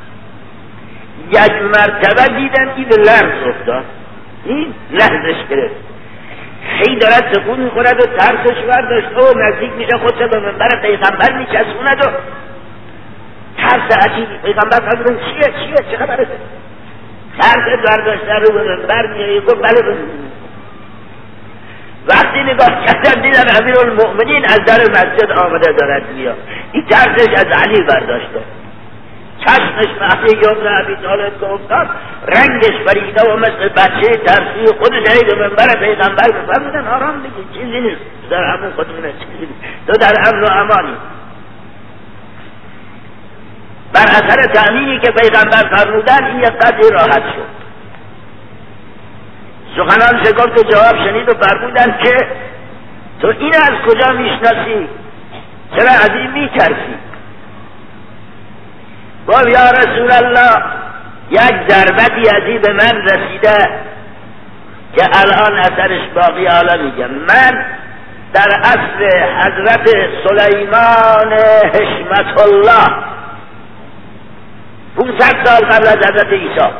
یک مرتبه دیدن این لرز افتاد، این لرزش گرفت، هی دارد سکون میخورد و ترسش برداشت و نزدیک میشه خودش به منبر پیغمبر میچسبوند و ترس عجیبی. پیغمبر فرمودن چیه چیه چه خبره؟ ترس برداشته رو به منبر میاری. گفت بله بله. وقتی نگاه کردن دیدن امیرالمؤمنین از در مسجد آمده دارد میاد. این ترسش از علی برداشته، چشمش وقتی یاد ابی طالب که افتاد رنگش پریده و مثل بچه ترسی خودش هی به منبر پیغمبر بفرمودن آرام بگی چیزی نیست، در امن خودمونه، چیزی نیست، تو در امن و امانی. بر اثر تأمینی که پیغمبر فرمودن این یک قدری راحت شد. سخنان شکرد و جواب شنید و فرمودن که تو این از کجا میشناسی؟ چرا از این میترسی؟ گفت یا رسول الله یک ضربتی از این به من رسیده که الان اثرش باقی. حالا میگم من در عصر حضرت سلیمان حشمت الله پانصد سال قبل از حضرت عیسی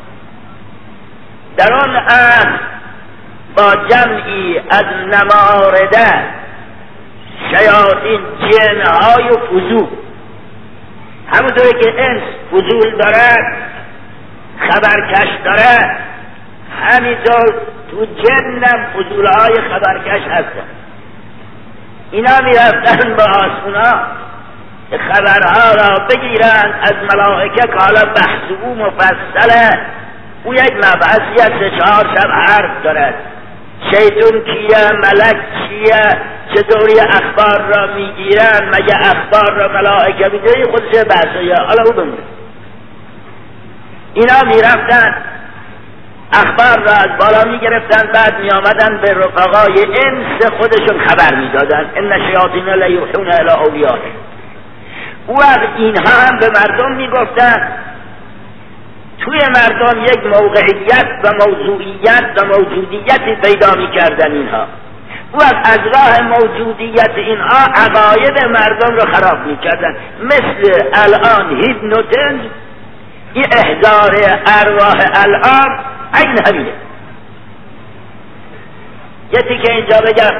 در آن عصر با جمعی از نمارده شیاطین جنهای و فضول، همونطوری که انس فضول دارد خبرکش دارد همینطور تو جنم فضولهای خبرکش هستن. اینا میرفتن با آسونا که خبرها را بگیرند از ملائکه که حالا بحث او مفصله. او یک مبحثی از سه چهار شب حرف دارد، شیطون کیه، ملک چیه، چطوری اخبار را میگیرن، مگه اخبار را ملائکه میگیرن، خودشه بحثه. حالا او بمونه. اینا میرفتن اخبار را از بالا میگرفتن، بعد میآمدن به رفقای انس خودشون خبر میدادن ان شیاطین لیوحون الی اولیائهم. او از اینها هم به مردم میگفتن. توی مردم یک موقعیت و موضوعیت و موجودیتی پیدا میکردن اینها. او از راه موجودیت اینها عقاید مردم رو خراب میکردن. مثل الان هیپنوتیزم، این احضار ارواح الان این همینه. یه تیکه اینجا بگم،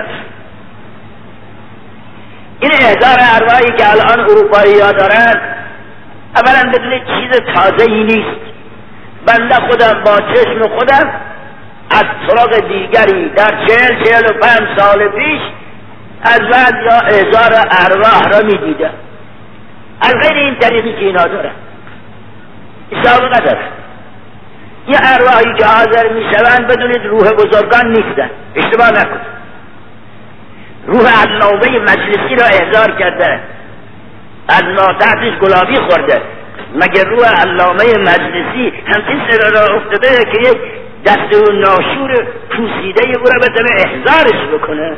این احضار ارواحی که الان اروپایی ها دارن اولا بدونید چیز تازه ای نیست. بنده خودم با چشم خودم از طرق دیگری در چهل چهل و پنج سال پیش از بعد یا احضار ارواح را می دیدم. از غیر این طریقی که اینا دارن حساب نداره. یه ارواحی که حاضر می شوند بدونید روح بزرگان نیستن، اشتباه نکن. روح علامه مجلسی را احضار کرده، از ناتحتش گلابی خورده. مگر روح علامه مجلسی همچین سر را افتاده که یک دست و ناشور پوسیده او را بتونه احضارش بکنه؟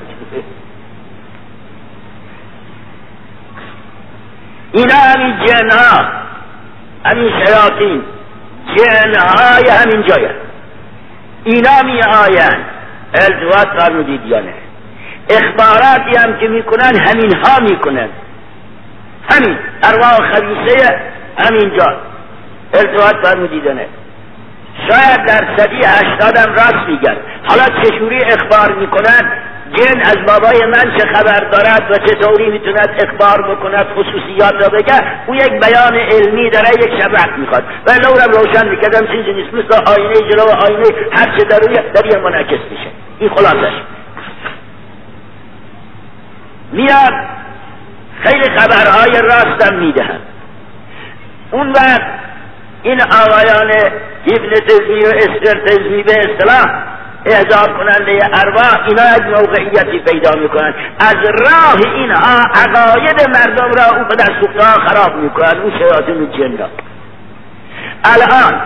اینا همین جنها، همین شیاطین، جنهای همین جایه. اینا می آین التواط فرمودید یا نه؟ اخباراتی هم که میکنن همین ها میکنن. همین ارواح خبیثه همینجا التواط فرمودیدنه. شاید در صدی هشتادم راست میگن. حالا چجوری اخبار میکنن؟ جن از بابای من چه خبر دارد و چطوری میتوند اخبار بکند، خصوصیات را بگه. او یک بیان علمی داره، یک شبح میخواد و لورم روشن میکردم چیزی نیست، مثل آینه جلو آینه هر چه در در یه منعکس میشه. این خلاصش. میاد خیلی خبرهای راستم میدهن. اون وقت این آقایان هیپنوتیزمی و استرتیزمی به اصطلاح احضار کننده ارواح، اینا از موقعیتی پیدا میکنن. از راه اینها عقاید مردم را او به دستوقتها خراب میکنن. اون شیاطین جن را الان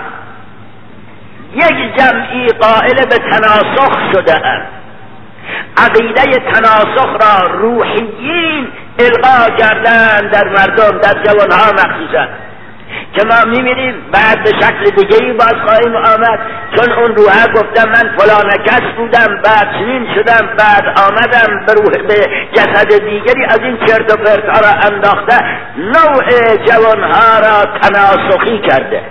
یک جمعی قائل به تناسخ شده اند. عقیده تناسخ را روحیین القا کردن در مردم، در جوانها مخصوصا. که ما میبینیم بعد به شکل دیگری باز خواهیم آمد، چون اون روحه گفتم من فلان کس بودم، بعد چنین شدم، بعد آمدم به روح به جسد دیگری، از این چرت و پرت‌ها را انداخته، نوع جوانها را تناسخی کرده.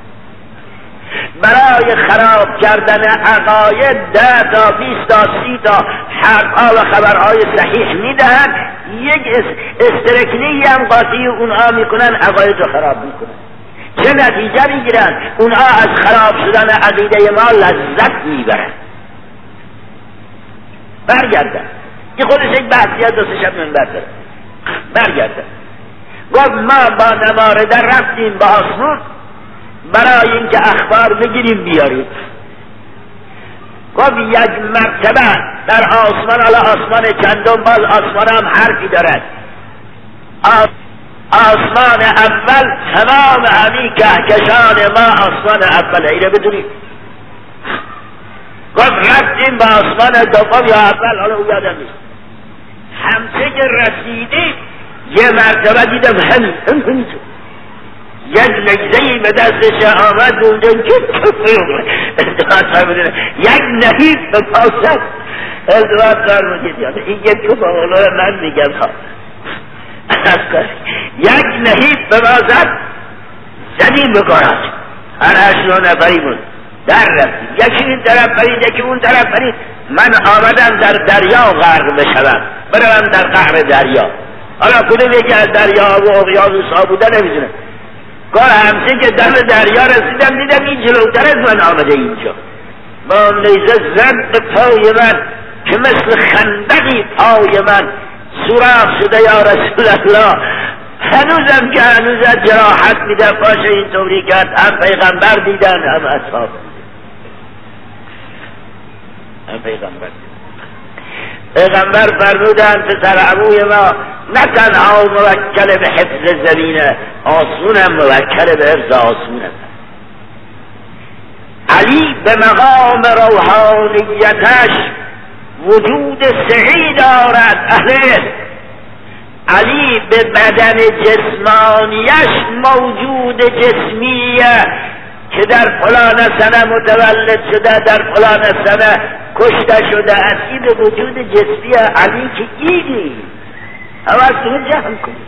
برای خراب کردن عقاید ده تا بیست تا سی تا حرفها و خبرهای صحیح میدهند، یک استرکنی هم قاطی اونها میکنن، عقاید رو خراب میکنن. چه نتیجه میگیرن؟ اونها از خراب شدن عقیده ما لذت میبرن. برگردن، این خودش یک بحثی از دو سه شب من برده. برگردن گفت ما با نمارده رفتیم با آسمون برای اینکه اخبار بگیریم بیاریم. گفت یک مرتبه در آسمان، حالا آسمان چندم، باز آسمان هم حرفی دارد. آسمان اول تمام همین کهکشان ما آسمان اوله، اینه بدونید. گفت رفتیم با آسمان دوم یا اول، حالا او یادم نیست. همچه که رسیدیم یه مرتبه دیدم همین همین یک نگزهی به دستش آمد اونجا که یک نهیب به پاسد ازواد دار مجید. این یک تو با اولو من میگم ها یک نهیب به پاسد زمین بکنند. هر هشت نفریمون در رفتیم، یکی این طرف پرید یکی اون طرف پرید. من آمدم در دریا غرق بشوم، برم در قعر دریا. حالا کدوم یکی از دریا و اقیانوس ها بوده نمیدونم. کار همسه که دم دریا رسیدم دیدم این جلوتر از من آمده اینجا، با نیزه زد به پای من که مثل خندقی پای من سوراخ شده. یا رسول الله، هنوزم که هنوز از جراحت میده پاشه این طوری کرد. هم پیغمبر دیدن هم اصحاب هم پیغمبر دیدن. پیغمبر فرمودن پسر عموی ما نه تنها موکل به حفظ زمینه آسونم، موکل به حفظ آسونم. علی به مقام روحانیتش وجود سعی دارد. اهل علی به بدن جسمانیش موجود جسمیه که در فلان سنه متولد شده، در فلان سنه کشته شده. اصلی به وجود جسمی علی که ایدی حواستون جمع کنی.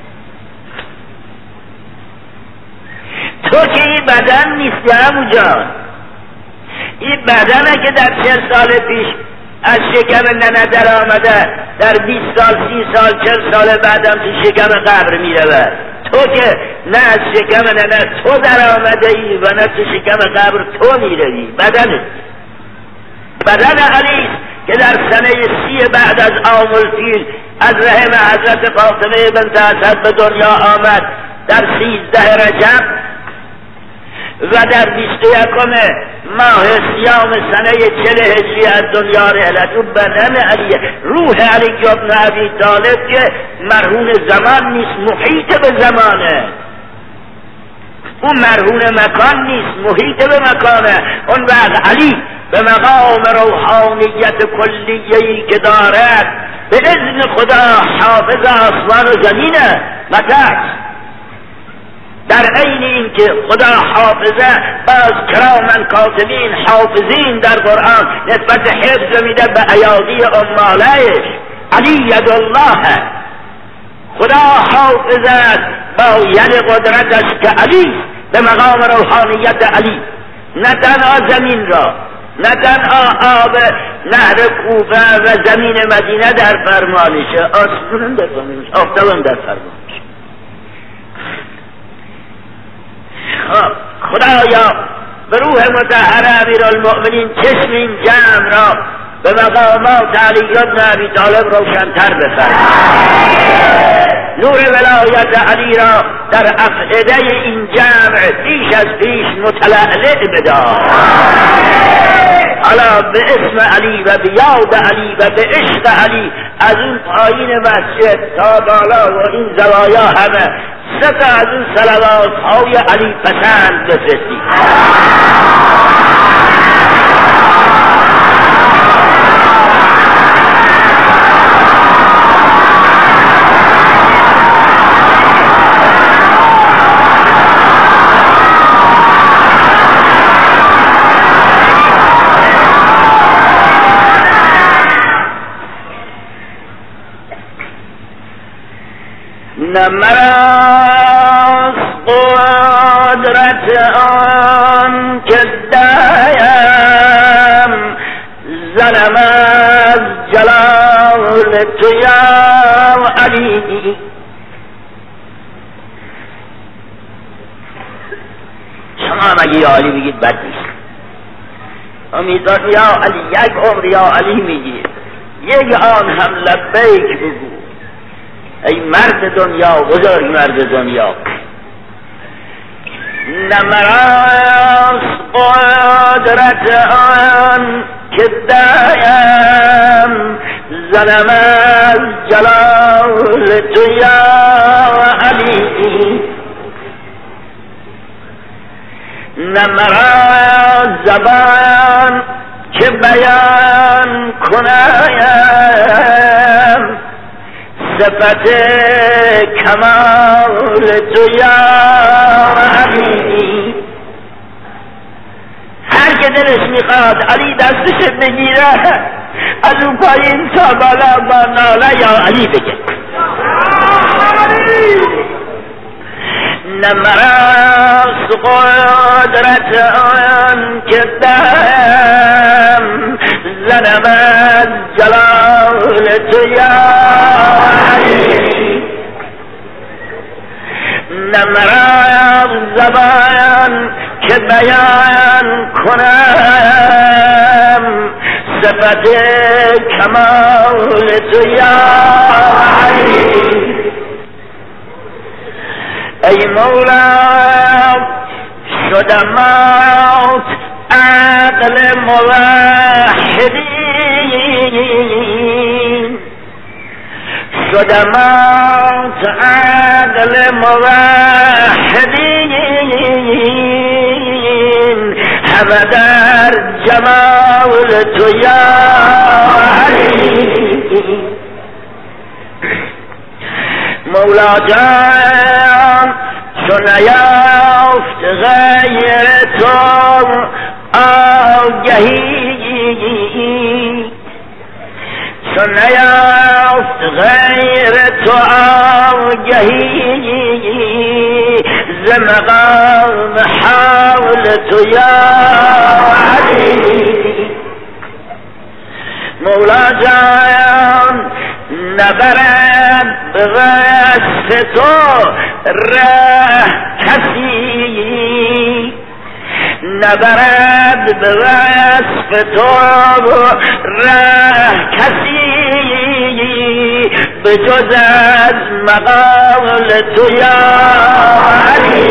تو که این بدن نیستی همو جان، این بدنه که در چل سال پیش از شکم ننه در آمده، در بیست سال سی سال چل سال بعدم تو شکم قبر میره. تو که نه از شکم ننه تو در آمده ای و نه تو شکم قبر تو میروی. بدنه بدن علیست که در سنه سی بعد از عام الفیل از رحم حضرت فاطمه بنت اسد به دنیا آمد در سیزده رجب و در بیست و یکم ماه سیام سنه چل هجری از دنیا رحلت. و بدن علیه، روح علی ابن ابی طالب که مرهون زمان نیست، محیط به زمانه. اون مرهون مکان نیست، محیط به مکانه. اون وقت علی به مقام روحانیت کلیه‌ای که دارد به اذن خدا حافظ آسمان و زمینه. متى در عین این که خدا حافظه، باز کرامن کاتبین حافظین در قرآن نسبت حفظ میده به ایادی امالش. علی ید الله، خدا حافظه با ید قدرتش که علی به مقام روحانیت علی نه تنها زمین را، نه تنها آب نهر کوفه و زمین مدینه در فرمانشه، آسمان در فرمانشه، آفتاب در فرمانشه. خب خدایا به روح مطهر امیرالمؤمنین چشم این جمع را به مقامات علی ابن ابی طالب روشن‌تر بفرمای. نور ولایت علی را در افئده این جمع پیش از پیش متلألئ بدار. حالا به اسم علی و به یاد علی و به عشق علی از اون پایین مسجد تا بالا و این زوایا همه سه تا از اون صلوات های علی پسند بفرستی. نه مراز قدرت آن که دایم زنم از جلال تو یا علی. شما مگه یا علی بگید بد نیست؟ امیدوار یا علی یک عمر یا علی میگید، یک آن هم لبیک بگو ای مرد دنیا، بزرگ مرد دنیا. نمراز قدرت آن که دایم زنم از جلال تو یا علی. نمراز زبان که بیان کنم صفت کمال تو یا علی. هر که دلش میخواد علی دستش بگیره از اون پایین تا بالا با ناله یا علی بگه. نمراز قدرت آن که دم زنم از جلال تو یا علی. نمراز زبان که بیان کنم صفت کمال تو یا علی. ای مولا شدم موت عقل موحدین، شدم موت عقل موحدین، همه در جمال تو یا علی. مولا جان چو نیافت غیر تو آگهی، چو نیافت غیر تو آگهی ز مقام حول تو یا علی. مولا جان نبرد به وصف تو ره کسی، نبرد به وصف تو ره کسی به جز از مقام تو یا علی.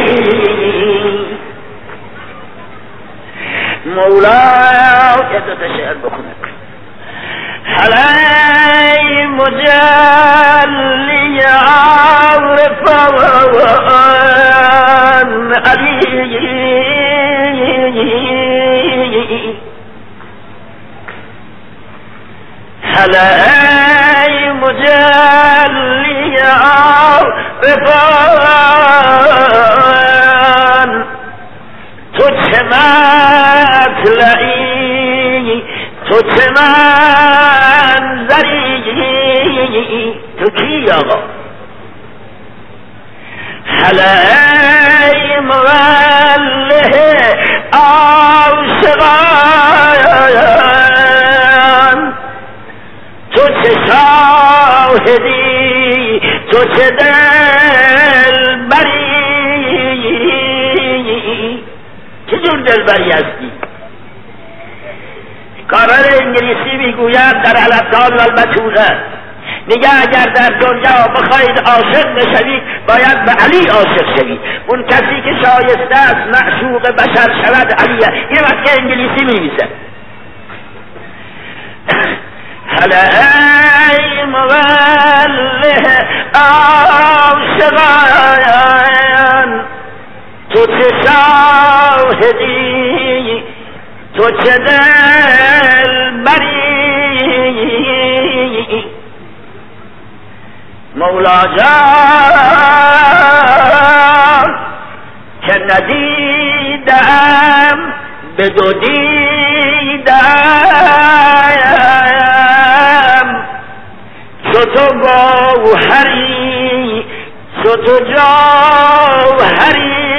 مولا یه دو تا شعر بخونه. حلی مجلی عارفان علی، حلی مجلی عارفان تو چه مطلعی، تو چه منظری، تو کی آقا؟ حلی موله عاشقان تو چه شاهدی، تو چه دلبری، چه جور دلبری هستی؟ کارل انگلیسی میگوید در الابدال و البتوله، میگه اگر در دنیا بخواید عاشق بشوید باید به علی عاشق شوید. اون کسی که شایسته است معشوق بشر شود علیه. یه وقت انگلیسی میمیسه حلی موله عاشقان تو چه شاهدی، تو چه دلبری. مولا جان که ندیدم به دو دیدم، چو تو گوهری تو جوهری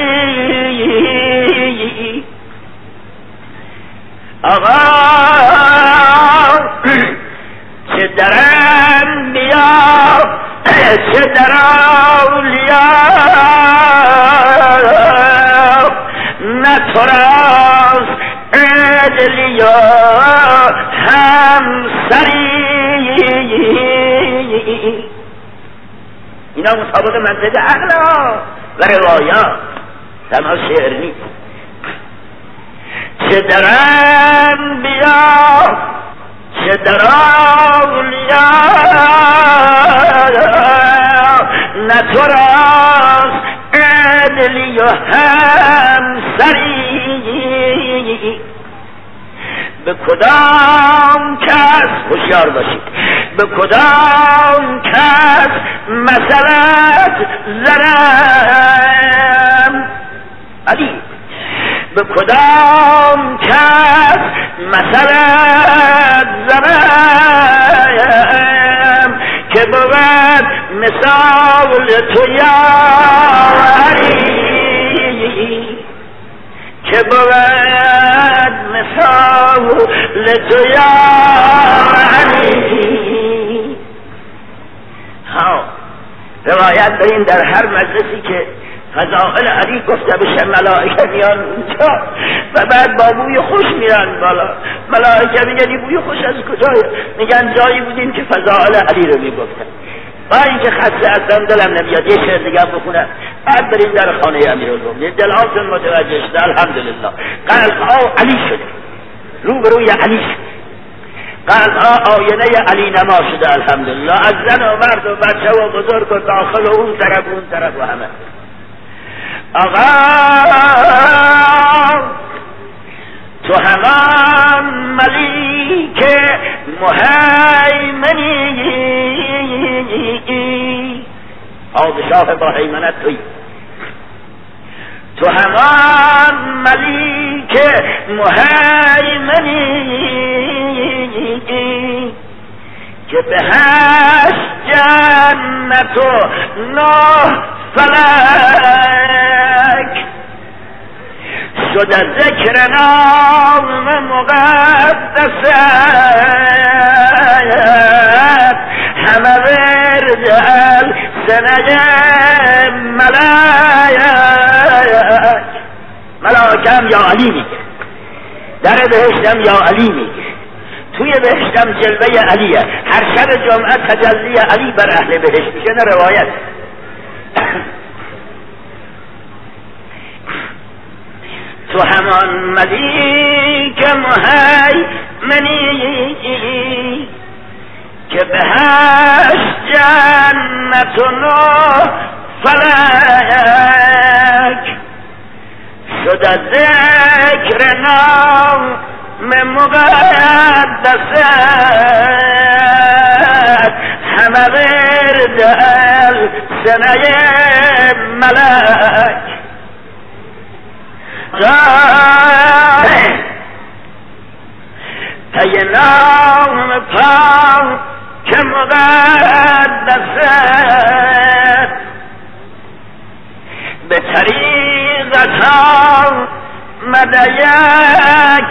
آقا چه در انبیا چه در اولیا نه تو راست عدلیا همسری. اینا مطابق منطق عقل و روایات، تنها شعر نیست. چه در انبیا چه در اولیا نه تو راست عدلی و همسری. به کدام کس هوشیار باشید، به کدام کس مسئلت زنم علی، به کدام کس مسئلت زنم که بود مثال تو یا علی، که بود مثال تو یا علی. ها روایت داریم در هر مجلسی که فضائل علی گفته بشه ملائکه میان اونجا و بعد با بوی خوش میرن بالا. ملائکه میگن بوی خوش از کجایه؟ میگن جایی بودیم که فضائل علی رو میگفتن. با اینکه خسته هستم دلم نمیاد یه شعر دیگه بخونم، بعد بریم در خانه امیرالمومنین. دلهاتون متوجه شده الحمدلله. قلبها علی شده، رو به روی علی شده، قلبها آینه علی نما شده الحمدلله، از زن و مرد و بچه و بزرگ و داخل و اون طرف و اون طرف و همه. آقا تو همان ملیک مهیمنی، پادشاه با حیمنت توی، تو همان ملیک مهیمنی که به هشت جنت و نه فلک شده ذکر نام مقدست، همه ورد السنه ملائک. ملائکم یا علی میگه، در بهشتم یا علی میگه، توی بهشتم جلوه علیه، هر شب جمعه تجلی علی بر اهل بهشت میشه. نه روایت تو همان ملیک مهیمنی که به هشت جنت و نه فلک شده ذکر نام مقدست، همه ورد السنه ملک. پی نام پاک که مقدست به طریقت آمده یک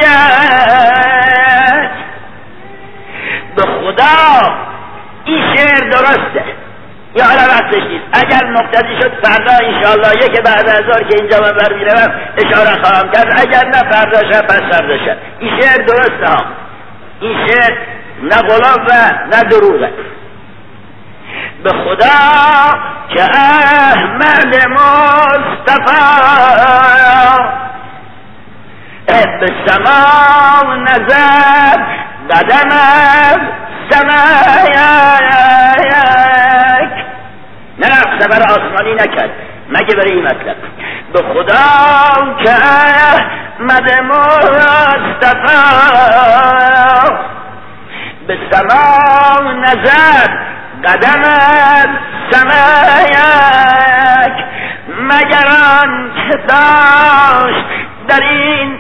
بیت. به خدا این شعر درسته یا حالا وقتش نیست، اگر مقتضی شد فردا انشاءالله یک بعد از ظهر که اینجا من برمیروم اشاره خواهم کرد، اگر نه فردا شب پس فردا شب. این شعر درسته ها، این شعر نه غلاف و نه دروغه. به خدا که احمد مصطفی به سما نظر قدم از سمایک، نه سفر آسمانی نکرد مگه برای این مطلب. به خدا که احمد مصطفی به سما نظر قدم از سمایک، مگر آن که داشت در این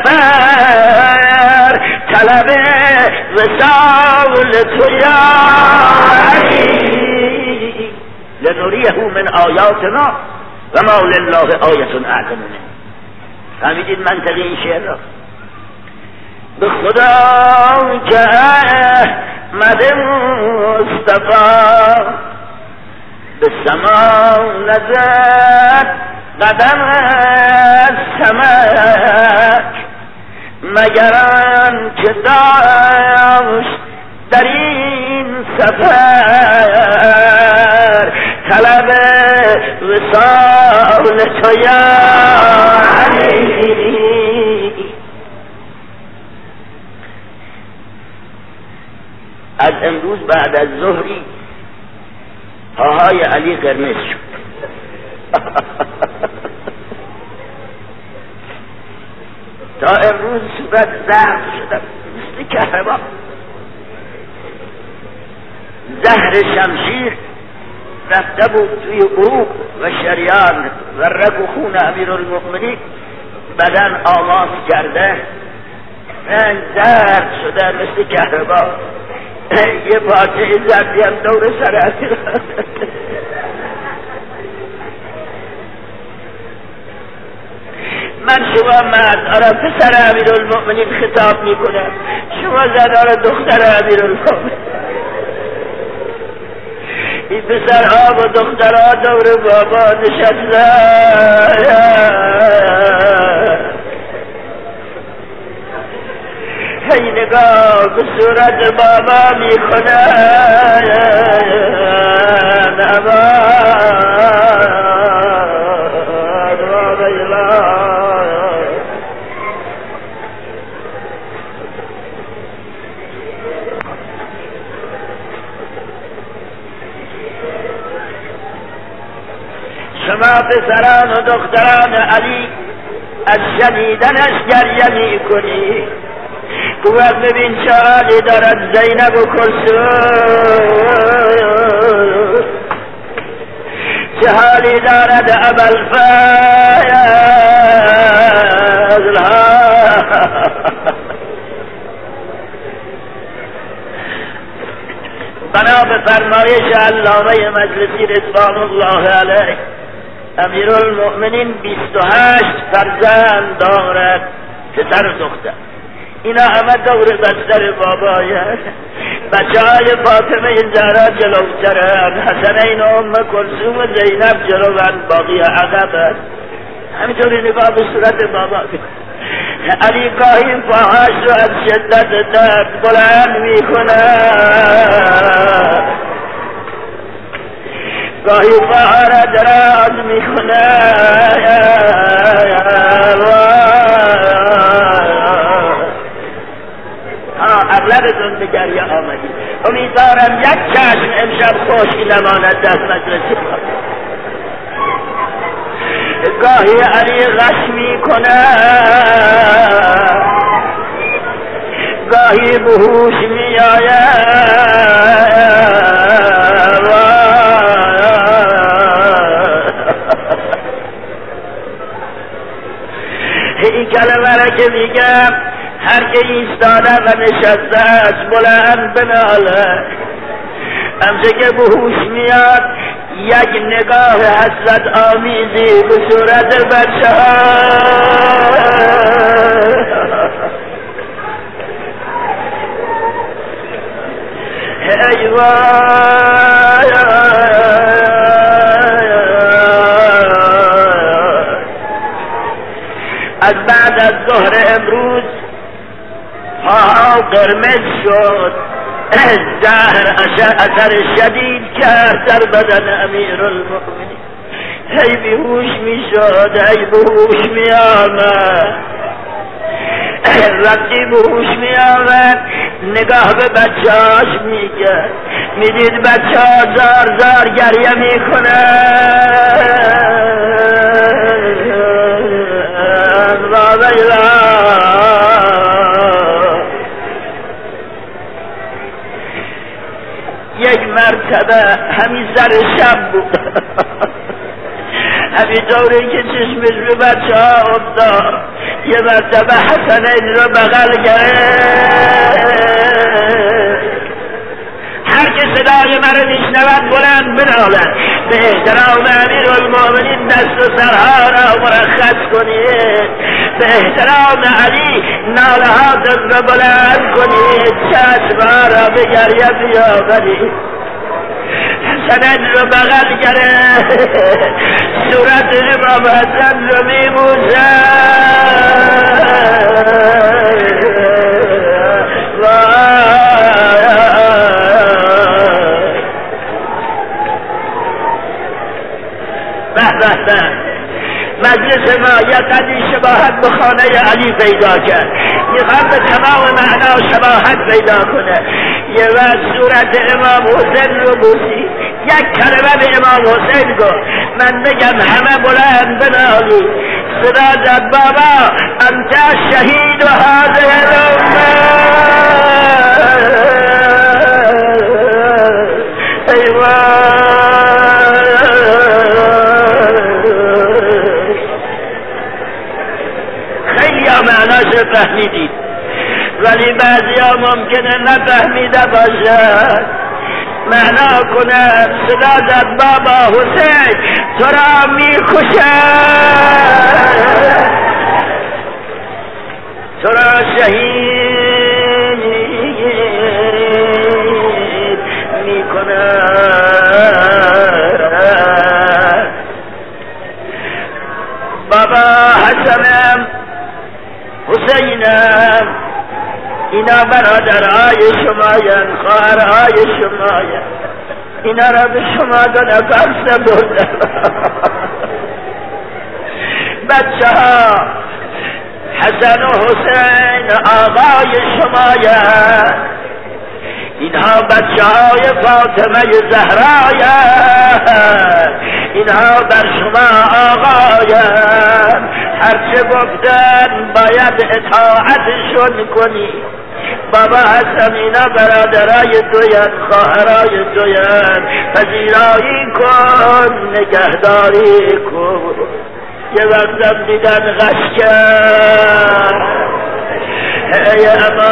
سفر طلب وصال تو یا علی. لنریه من آیاتنا و ما لله آیة اعظم منه. فهمیدید منطقی این شعر را؟ به خدا که احمد مصطفی به سما نزد قدم از سمک، مگر آن که داشت در این سفر طلب وصال تو یا علی. از امروز بعد از ظهری پاهای علی قرمز شد. تا امروز صورت زرد شدم مثل کهربا. زهر شمشیر رفته بود توی عروق و شریان و رگ و خون امیرالمؤمنین بدن آماس کرده، رنگ زرد شده مثل کهربا. یه پارچه زردی هم دور سر اسیر. من شما مرد آره پسر امیرالمؤمنین خطاب میکنم، شما زن آره دختر امیرالمؤمنین. این پسر ها و دختر ها دور بابا نشستن، هی نگاه به صورت بابا میکنن. شما پسران و دختران علی از شنیدنش گریه میکنی. قوت ببین چه حالی دارد زینب و کلثوم، چه حالی دارد ابوالفضل. بنا به فرمایش علامه مجلسی رضوان الله علیه، امیرالمؤمنین بیست و هشت فرزند دارد، پسر و دختر. اینا همه دور بستر بابایه. بچه های فاطمه زهرا جلوترن، حسنین و ام کلثوم و زینب جلوان، باقی عقبن. همینطوری نگاه به صورت بابا. علی گاهی پاهاش رو از شدت درد بلند میکنه، گاهی پاها را دراز میکنه. اغلبتون به گریه آمدید. امیدوارم یک چشم امشب خشک نماند در مجلس. گاهی علی غش میکنه، گاهی بهوش میآید. این کلمه را که میگم هر که ایستاده و نشسته است بلند بناله. همچه که به هوش میاد یک نگاه حسرت آمیزی به صورت بچه ها. ای وای از بعد از ظهر امروز پاها قرمز شد، زهر اثر شدید کرد در بدن امیرالمؤمنین. هی بیهوش می شد، هی بیهوش می آمد. وقتی بیهوش می آمد نگاه به بچه هاش می کرد، می دید بچه ها زار زار گریه می کنند. یک مرتبه همین سر شب بود، همین طوری که چشمش به بچه ها افتاد، یه مرتبه حسنین رو بغل گرفت. هر که صدای من رو میشنود بلند بنالد، به احترام امیر المؤمنین دست و سرها را مرخص کنید، به احترام علی نالهاتون را بلند کنید، چشمها را به گریه بیاورید. حسن رو بغل گره، صورت امام حسن رو میبوسه. به به به مجلس ما یک قدری شباهت به خانه علی پیدا کرد، میخواد به تمام معنا شباهت پیدا کنه. یه وقت صورت امام حسین رو بوسی، یک کلمه به امام حسین گفت، من بگم همه بلند بنالی، صدا زد بابا انت شهید و هذه الامه. خیلی ها معناش فهمیدید، ولی بعضی ها ممکنه نفهمیده باشد. معنا کنه صدا زد بابا حسین تو را میکشه، تو را شهید میکنه. بابا حسنم حسینم اینا برادرهای شماین، خواهرهای شماین، اینا را به شما دو نفر سپردم. بچه ها حسن و حسین آقای شماین، اینها بچه های فاطمه زهراین، اینها بر شما آقاین، هرچه گفتن باید اطاعتشون کنی. بابا حسن اینا برادرای توین، خواهرای توین، پذیرایی کن، نگهداری کن. یه وقتم دیدن غش کرد، ای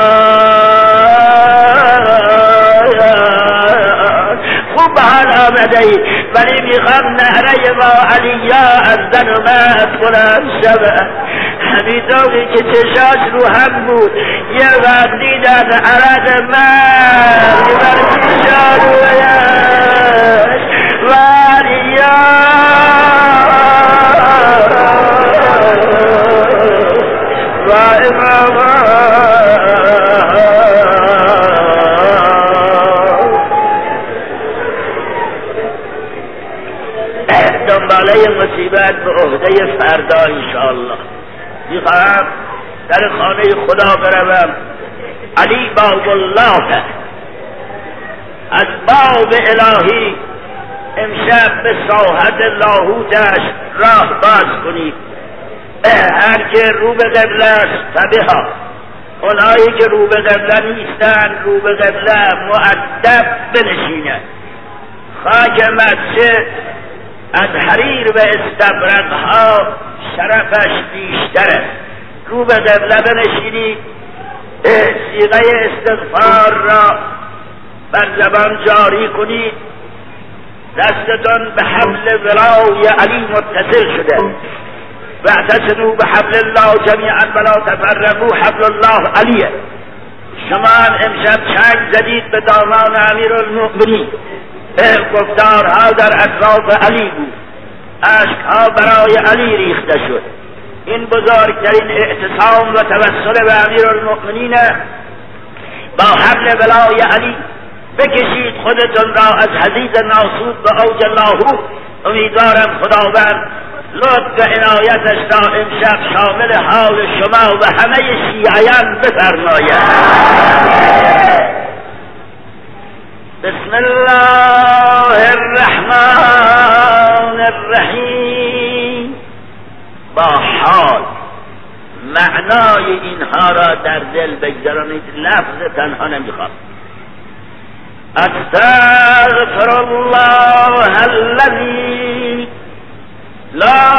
امان خوب به حال آمده ای، ولی میخوام نهره ما علیا از زن و مرد بلند شود. همینطوری که چشاش رو هم بود، یه وقت دیدن عرض مرد بر چشا رویش و علیا و امام دنباله مصیبت به عهده فردا انشاءالله. میخواهم در خانه خدا بروم. علی باب الله از باب الهی امشب به ساحت لاهوتش راه باز کنید. هر که رو به قبله است فبها، اونایی که رو به قبله نیستن رو به قبله مؤدب بنشینند. خاک مسجد از حریر و استبرقها شرفش بیشتره. رو به قبله بنشینید، صیغه استغفار را بر زبان جاری کنید، دستتان به حبل ولای علی متصل شده. واعتصموا بحبل الله جمیعا ولا تفرقوا، حبل الله علیه. شما امشب چنگ زدید به دامان امیر المؤمنین، گفتارها در اطراف علی بود، اشکها برای علی ریخته شد. این بزرگترین اعتصام و توسل به امیر المؤمنین با حبل ولای علی. بکشید خودتون را از حضیض ناسود به اوج لاهوت. امیدوارم خداوند لطف و عنایتش را امشب شامل حال شما و همه شیعیان بفرماید. بسم الله الرحمن الرحیم. با حال معنای اینها را در دل بگذارید، لفظ تنها نمیخواد. استغفر الله الذی لا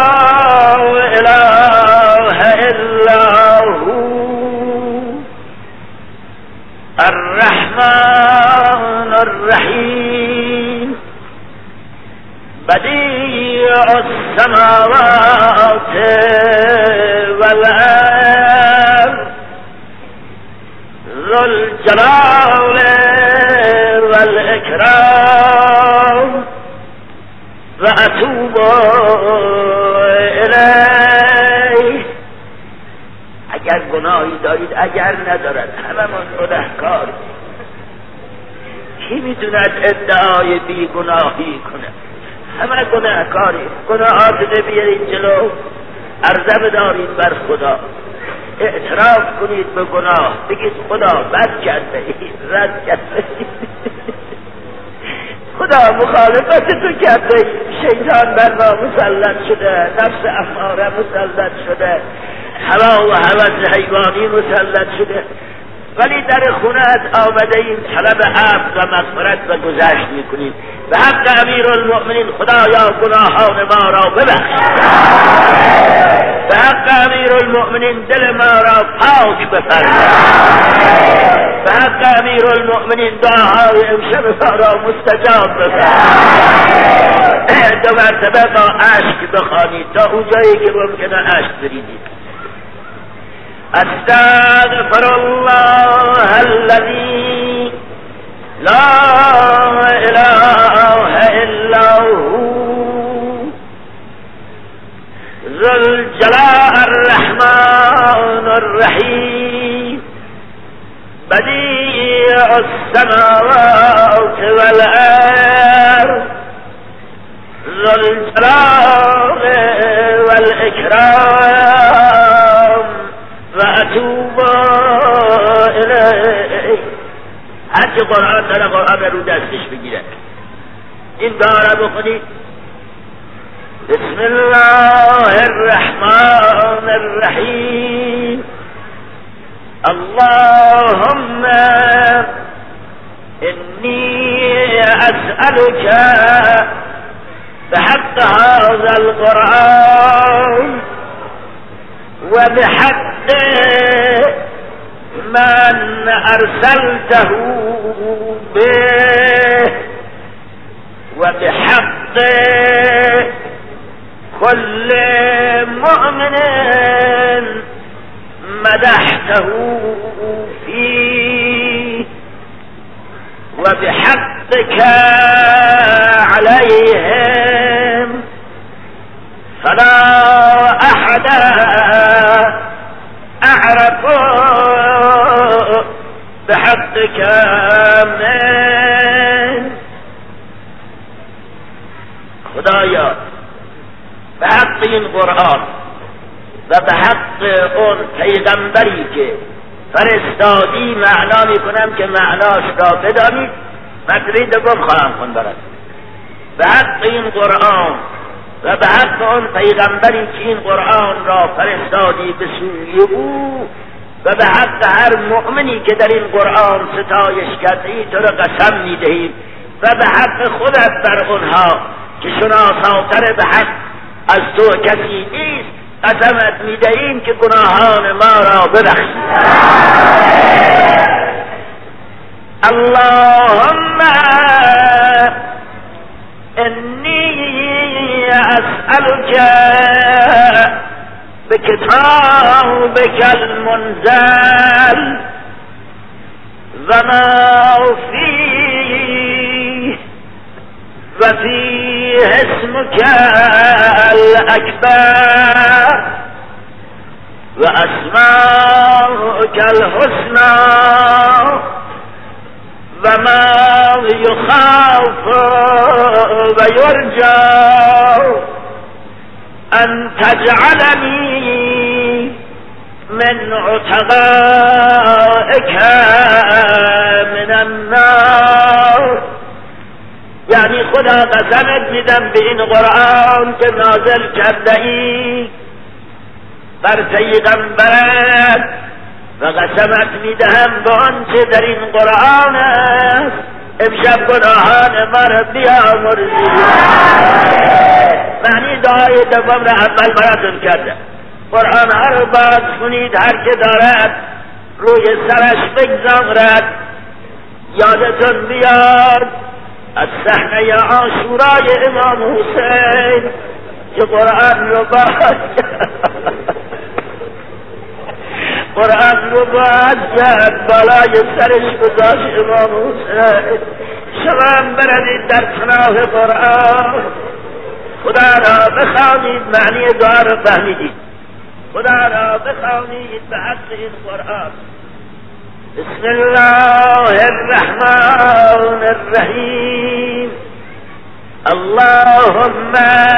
اله الا هو الرحمن الرحیم. بدیع السماوات والارض ذو الجلال والاکرام و اتوب الیه. اگر گناهی دارید، اگر ندارد، هممون گناهکار. کی میتوند ادعای بی گناهی کنه؟ همه گناهکاری. گناهات بیارید جلو، عرضه بدارید بر خدا، اعتراف کنید به گناه، بگید خدا بد کرده اید، رد کرده اید، خدا مخالفت تو کرده، شیطان بر ما مسلط شده، نفس اماره مسلط شده، هوا و هوس حیوانی مسلط شده، ولی در خونت آمده این طلب عفو و مغفرت و گذشت میکنیم. به حق امیرالمؤمنین خدایا گناهان ما را ببخش، به حق امیرالمؤمنین دل ما را پاک بفرما، به حق امیرالمؤمنین دعاهای امشب ما را مستجاب بفرما. دو مرتبه با اشک بخوانید تا اونجایی که ممکنه اشک بریدید. استغفر الله الذي لا اله الا هو ذو الجلال الرحمن الرحيم بديع السماوات والارض ذو الجلال والاكرام و اتوب الیه. هرچه قرآن داره قرآن رو دستش بگیره. این داره بخونید. بسم الله الرحمن الرحیم. اللهم انی اسألك بحق هذا القرآن وبحق من أرسلته به وبحق كل مؤمن مدحته فيه وبحقك عليهم فلا أحد أعرف بحقك من. خدایا به حق این قرآن و به حق اون پیغمبری که فرستادی معنا میکنم که معناش را بدانید. مطلب دوم خواهم خوند برات. به حق این قرآن و به حق آن پیغمبری که این قرآن را فرستادی به سوی او و به حق هر مؤمنی که در این قرآن ستایش کردی تو را قسم میدهیم و به حق خودت بر اونها که شناساتر به حق از تو کسی نیست قسمت میدهیم که گناهان ما را ببخشی. اللهم انی اسألك بكتابك المنزل وما فيه وفيه اسمك الأكبر وأسماؤك الحسنى وما يخاف ويرجى أن تجعلني من عتقائك من النار. یعنی خدا قسمت میدم به این قرآن که نازل کرده ای بر پیغمبرت و قسمت میدهم به آنچه در این قرآن است امشب گناهان ما را بیامرزی. معنی دعای دوم را اول براتون کرده. قرآن ها رو باز کنید، هر که دارد روی سرش بگذارد. یادتون بیاد از صحنه عاشورای امام حسین که قرآن رو باید قرآن رو باید زد بالای سرش گذاشت امام حسین. شما هم بردید در پناه قرآن، خدا را بخوانید، معنی دعا را فهمیدید، خدا را بخوانید به حق این قرآن. بسم الله الرحمن الرحیم. اللهم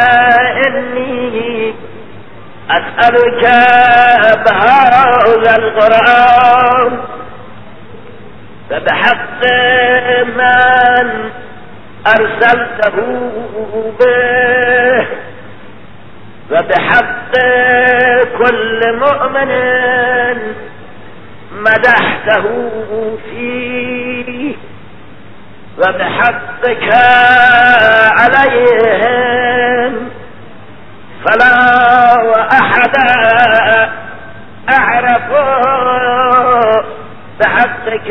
انی اسألك بهذا القرآن وبحق من ارسلته به وبحق كل مؤمن مدحته فيه وبحقك عليهم فلا أحد أعرف بحقك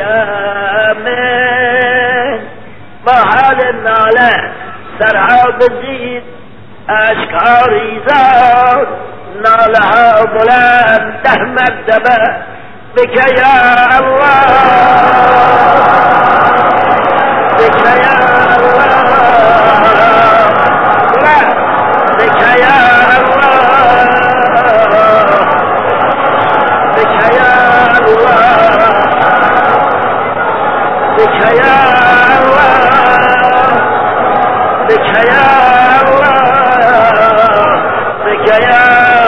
من. با حال ناله سرها بزید، اشکاری زاد، ناله ها بلند، ده مرتبه بك يا الله بك يا الله بك يا الله بك يا الله بك يا الله بك يا الله بك يا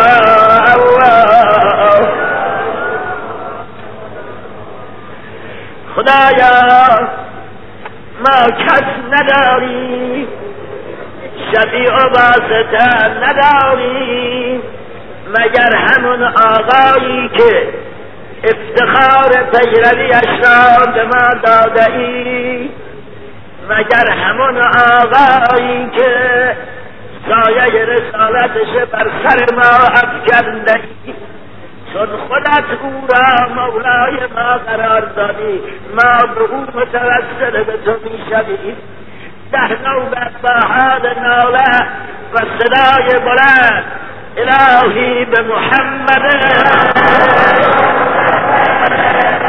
خدایا ما کس نداری، شفیع و واسطه نداری مگر همون آقایی که افتخار پیرویش را به ما داده ای، مگر همون آقایی که سایه رسالتش بر سر ما افکنده ای، چون خودت او را مولای ما قرار دادی، ما به او متوسل به تو می شویم. ده نوبت با حال ناله و صدای بلند الهی به محمد